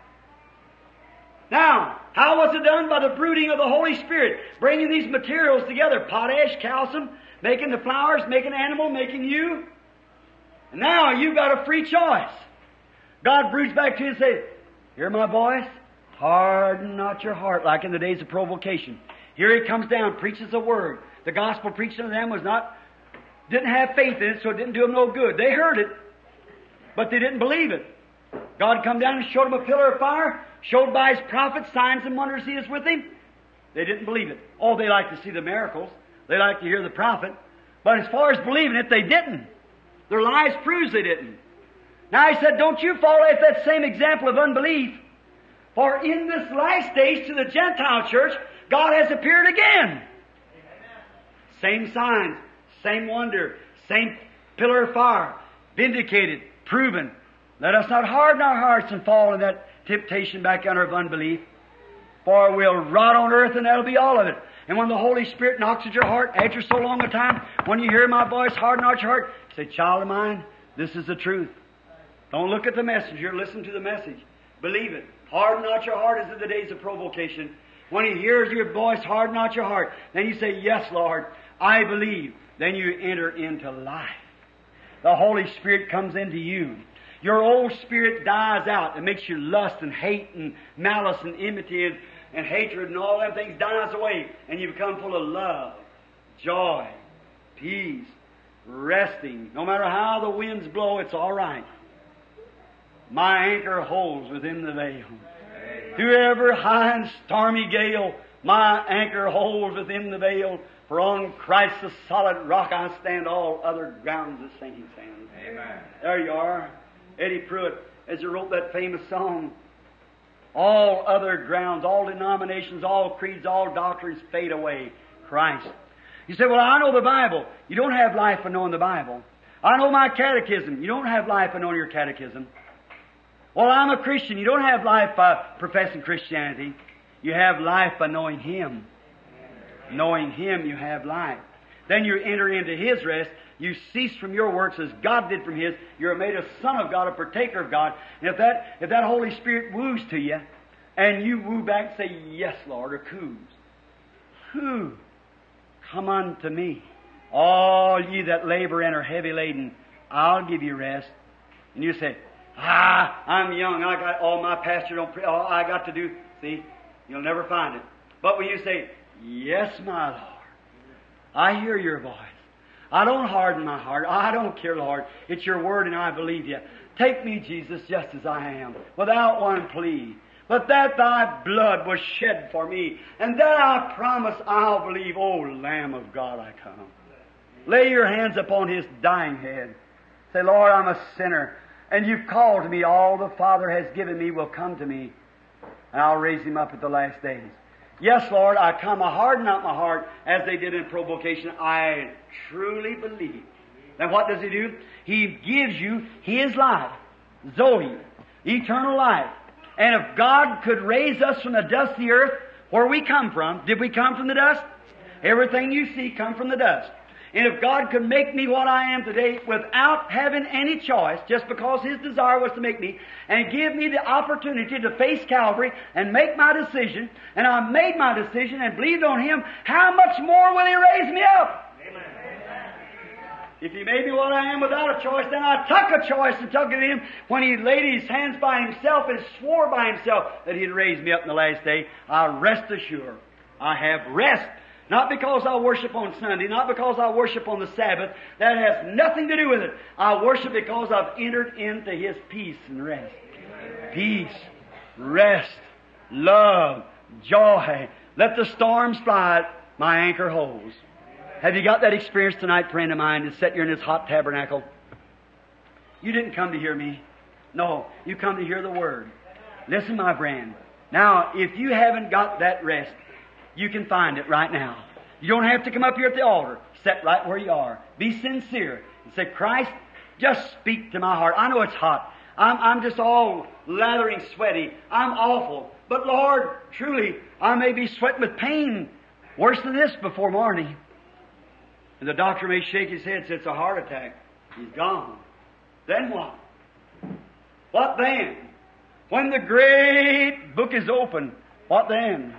Now, how was it done? By the brooding of the Holy Spirit, bringing these materials together, potash, calcium, making the flowers, making an animal, making you. And now you've got a free choice. God broods back to you and says, here, my boys, harden not your heart like in the days of provocation. Here He comes down, preaches the Word. The gospel preaching to them didn't have faith in it, so it didn't do them no good. They heard it, but they didn't believe it. God come down and showed them a pillar of fire, showed by His prophets signs and wonders He is with Him. They didn't believe it. Oh, they like to see the miracles. They like to hear the prophet. But as far as believing it, they didn't. Their lives proves they didn't. Now He said, don't you follow after that same example of unbelief. For in this last days to the Gentile church, God has appeared again. Same signs, same wonder, same pillar of fire, vindicated, proven. Let us not harden our hearts and fall in that temptation back under of unbelief. For we'll rot on earth and that'll be all of it. And when the Holy Spirit knocks at your heart after so long a time, when you hear my voice, harden not your heart, say, child of mine, this is the truth. Don't look at the messenger, listen to the message. Believe it. Harden not your heart as in the days of provocation. When He hears your voice, harden not your heart. Then you say, yes, Lord, I believe. Then you enter into life. The Holy Spirit comes into you. Your old spirit dies out. It makes you lust and hate and malice and enmity and hatred and all them things dies away. And you become full of love, joy, peace, resting. No matter how the winds blow, it's all right. My anchor holds within the veil. Through every high and stormy gale, my anchor holds within the veil. For on Christ the solid rock I stand, all other grounds is sinking sand. Amen. There you are. Eddie Pruitt, as he wrote that famous song, all other grounds, all denominations, all creeds, all doctrines fade away. Christ. You say, well, I know the Bible. You don't have life by knowing the Bible. I know my catechism. You don't have life by knowing your catechism. Well, I'm a Christian. You don't have life by professing Christianity. You have life by knowing Him. Knowing Him, you have life. Then you enter into His rest. You cease from your works as God did from His. You're made a son of God, a partaker of God. And if that Holy Spirit woos to you, and you woo back and say, yes, Lord, or coos. Who? Come unto me. All ye that labor and are heavy laden, I'll give you rest. And you say, I'm young. I got all my pastor don't pray. All I got to do. See, you'll never find it. But when you say, yes, my Lord, I hear your voice. I don't harden my heart. I don't care, Lord. It's your word and I believe you. Take me, Jesus, just as I am, without one plea. But that thy blood was shed for me, and that I promise I'll believe. O Lamb of God, I come. Lay your hands upon His dying head. Say, Lord, I'm a sinner, and You've called to me. All the Father has given me will come to me, and I'll raise him up at the last days. Yes, Lord, I come. I harden not my heart as they did in provocation. I truly believe. Then what does He do? He gives you His life, Zoe, eternal life. And if God could raise us from the dust of the earth, where we come from, did we come from the dust? Everything you see come from the dust. And if God could make me what I am today without having any choice, just because His desire was to make me, and give me the opportunity to face Calvary and make my decision, and I made my decision and believed on Him, how much more will He raise me up? Amen. If He made me what I am without a choice, then I took a choice and took it in when He laid His hands by Himself and swore by Himself that He'd raise me up in the last day. I rest assured. I have rest. Not because I worship on Sunday, not because I worship on the Sabbath. That has nothing to do with it. I worship because I've entered into His peace and rest. Peace, rest, love, joy. Let the storms fly, my anchor holds. Have you got that experience tonight, friend of mine, to sit here in this hot tabernacle? You didn't come to hear me. No, you come to hear the Word. Listen, my friend. Now, if you haven't got that rest, you can find it right now. You don't have to come up here at the altar. Sit right where you are. Be sincere. And say, Christ, just speak to my heart. I know it's hot. I'm just all lathering sweaty. I'm awful. But Lord, truly, I may be sweating with pain worse than this before morning. And the doctor may shake his head and say, it's a heart attack. He's gone. Then what? What then? When the great book is open, what then?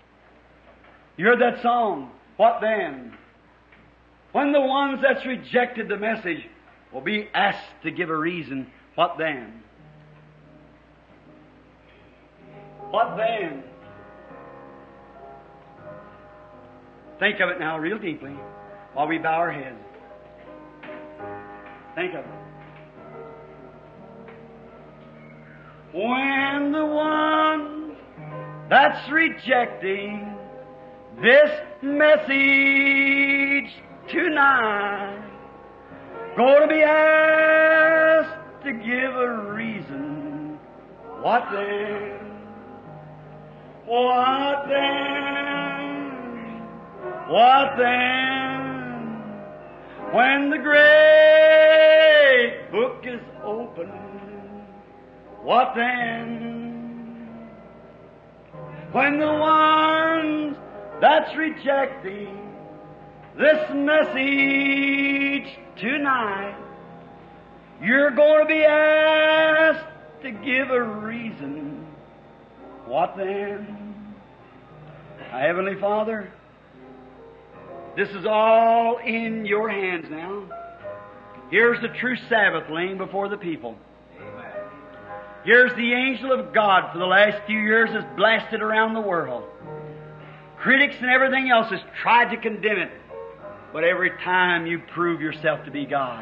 You heard that song. What then? When the ones that's rejected the message will be asked to give a reason, what then? What then? Think of it now real deeply while we bow our heads. Think of it. When the one that's rejecting this message tonight going to be asked to give a reason, what then? What then? What then? When the great book is open, what then? When the ones that's rejecting this message tonight, you're going to be asked to give a reason. What then? Heavenly Father, this is all in your hands now. Here's the true Sabbath laying before the people. Amen. Here's the angel of God for the last few years has blasted around the world. Critics and everything else has tried to condemn it, but every time you prove yourself to be God.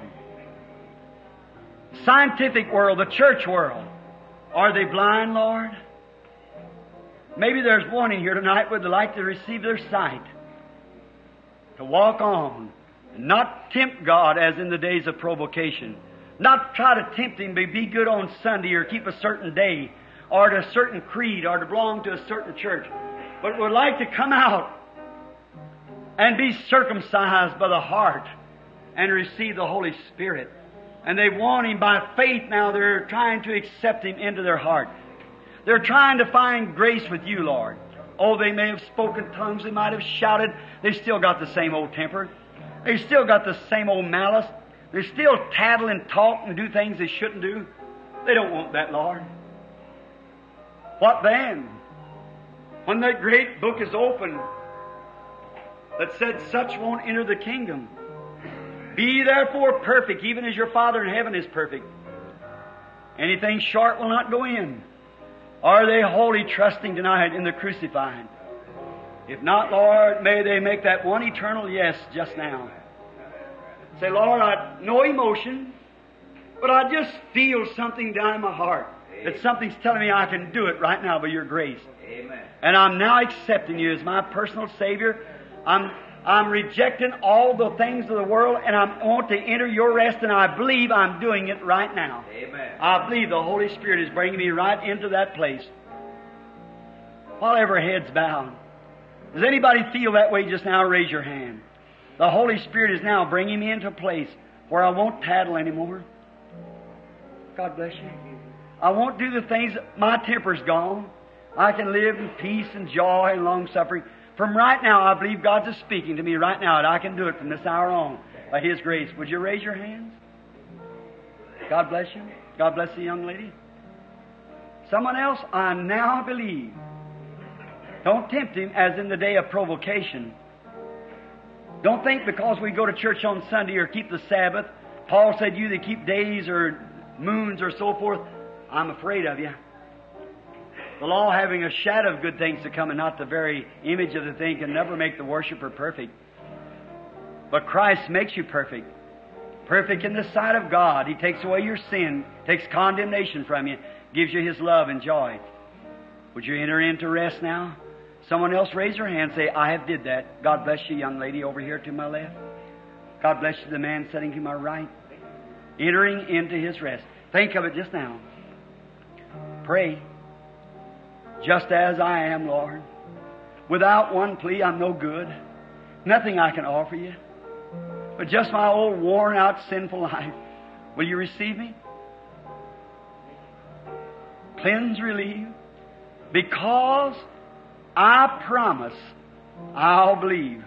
Scientific world, the church world, are they blind, Lord? Maybe there's one in here tonight would like to receive their sight, to walk on, and not tempt God as in the days of provocation, not try to tempt Him to be good on Sunday or keep a certain day, or to a certain creed, or to belong to a certain church, but would like to come out and be circumcised by the heart and receive the Holy Spirit. And they want Him by faith now. They're trying to accept Him into their heart. They're trying to find grace with You, Lord. Oh, they may have spoken tongues. They might have shouted. They still got the same old temper. They still got the same old malice. They still tattle and talk and do things they shouldn't do. They don't want that, Lord. What then? When that great book is open that said such won't enter the kingdom. Be therefore perfect, even as your Father in heaven is perfect. Anything short will not go in. Are they wholly trusting tonight in the crucified? If not, Lord, may they make that one eternal yes just now. Say, Lord, no emotion, but I just feel something down in my heart. That something's telling me I can do it right now by Your grace. Amen. And I'm now accepting You as my personal Savior. I'm I'm rejecting all the things of the world, and I want to enter your rest, and I believe I'm doing it right now. Amen. I believe the Holy Spirit is bringing me right into that place. While every head's bowed. Does anybody feel that way just now? Raise your hand. The Holy Spirit is now bringing me into a place where I won't tattle anymore. God bless you. I won't do the things, my temper's gone. I can live in peace and joy and long-suffering. From right now, I believe God's is speaking to me right now, and I can do it from this hour on by His grace. Would you raise your hands? God bless you. God bless the young lady. Someone else, I now believe. Don't tempt him as in the day of provocation. Don't think because we go to church on Sunday or keep the Sabbath, Paul said you that keep days or moons or so forth, I'm afraid of you. The law having a shadow of good things to come and not the very image of the thing can never make the worshiper perfect. But Christ makes you perfect. Perfect in the sight of God. He takes away your sin, takes condemnation from you, gives you His love and joy. Would you enter into rest now? Someone else raise your hand and say, I have did that. God bless you, young lady over here to my left. God bless you, the man sitting to my right. Entering into His rest. Think of it just now. Pray. Just as I am, Lord. Without one plea, I'm no good. Nothing I can offer you. But just my old worn out sinful life. Will you receive me? Cleanse, relieve. Because I promise I'll believe.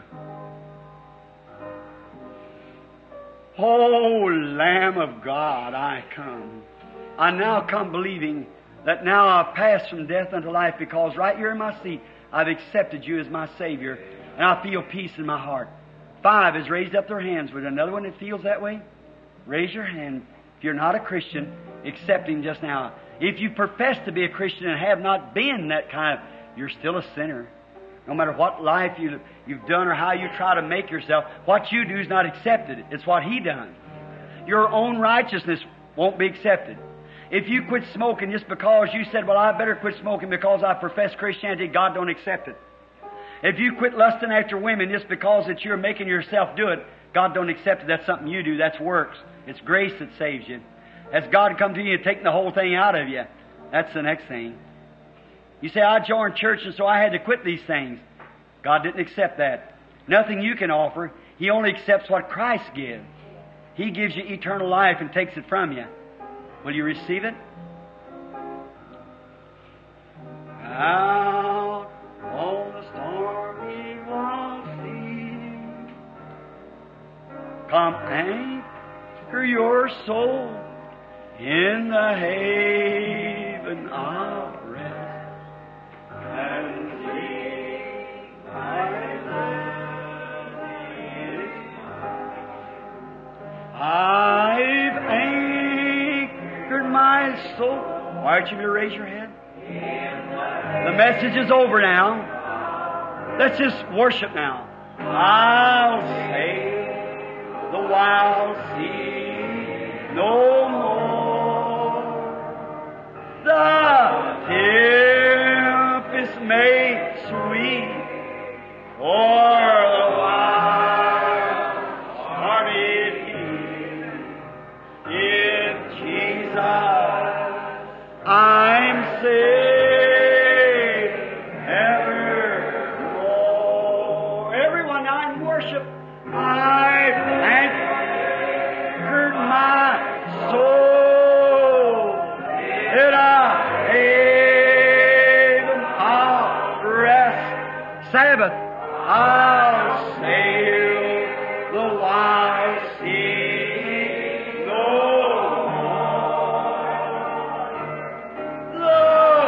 Oh, Lamb of God, I come. I now come believing that now I've passed from death unto life because right here in my seat I've accepted you as my Savior and I feel peace in my heart. 5 has raised up their hands. Would another one that feels that way? Raise your hand. If you're not a Christian, accept Him just now. If you profess to be a Christian and have not been that kind of, you're still a sinner. No matter what life you've done or how you try to make yourself, what you do is not accepted. It's what He done. Your own righteousness won't be accepted. If you quit smoking just because you said, well, I better quit smoking because I profess Christianity, God don't accept it. If you quit lusting after women just because that you're making yourself do it, God don't accept it. That's something you do. That's works. It's grace that saves you. Has God come to you and taken the whole thing out of you? That's the next thing. You say, I joined church and so I had to quit these things. God didn't accept that. Nothing you can offer. He only accepts what Christ gives. He gives you eternal life and takes it from you. Will you receive it? Out on the stormy wild sea, come anchor your soul in the haven of rest, and leave my land is mine. I've anchored my soul. Why don't you raise your hand? The message is over now. Let's just worship now. I'll sail the wild sea no more. The tempest made sweet for the wild stormy in Jesus I'm saved evermore. Everyone now in worship, I've anchored my soul in a haven of rest. Sabbath, I'll sail the wide sea no more. The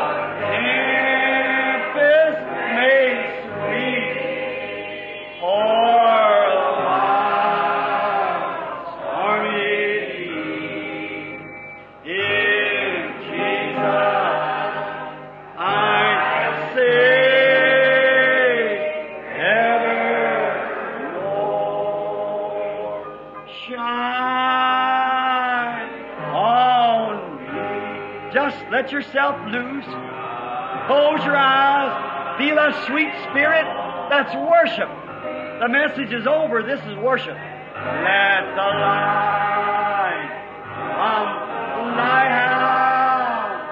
tempest made sweet for the wild stormy sea. In Jesus I'm saved evermore. Shine on me. Just let yourself loose. Close your eyes. Feel that sweet spirit. That's worship. The message is over. This is worship. Let the light from thy house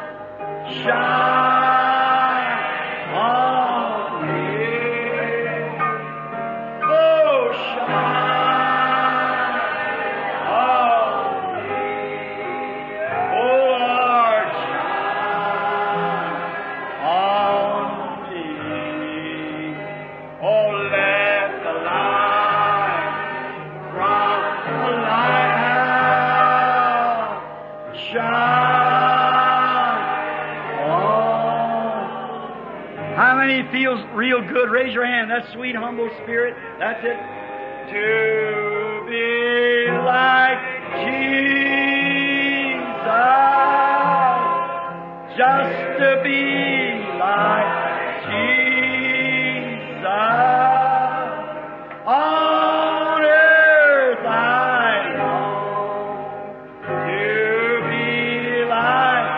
shine on me. Oh, shine on me. Oh, Lord, shine on me. Oh, let the light from the lighthouse shine on. How many feels real good? Raise your hand. That sweet, humble spirit. That's it. To be like Jesus. Just to be like Jesus. On earth I long to be like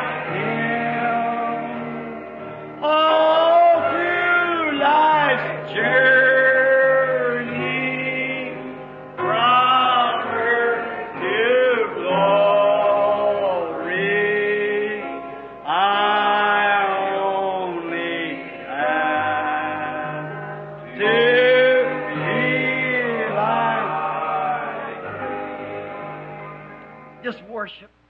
Him. All through life's journey, from earth to glory, I only ask to be like. Just worship.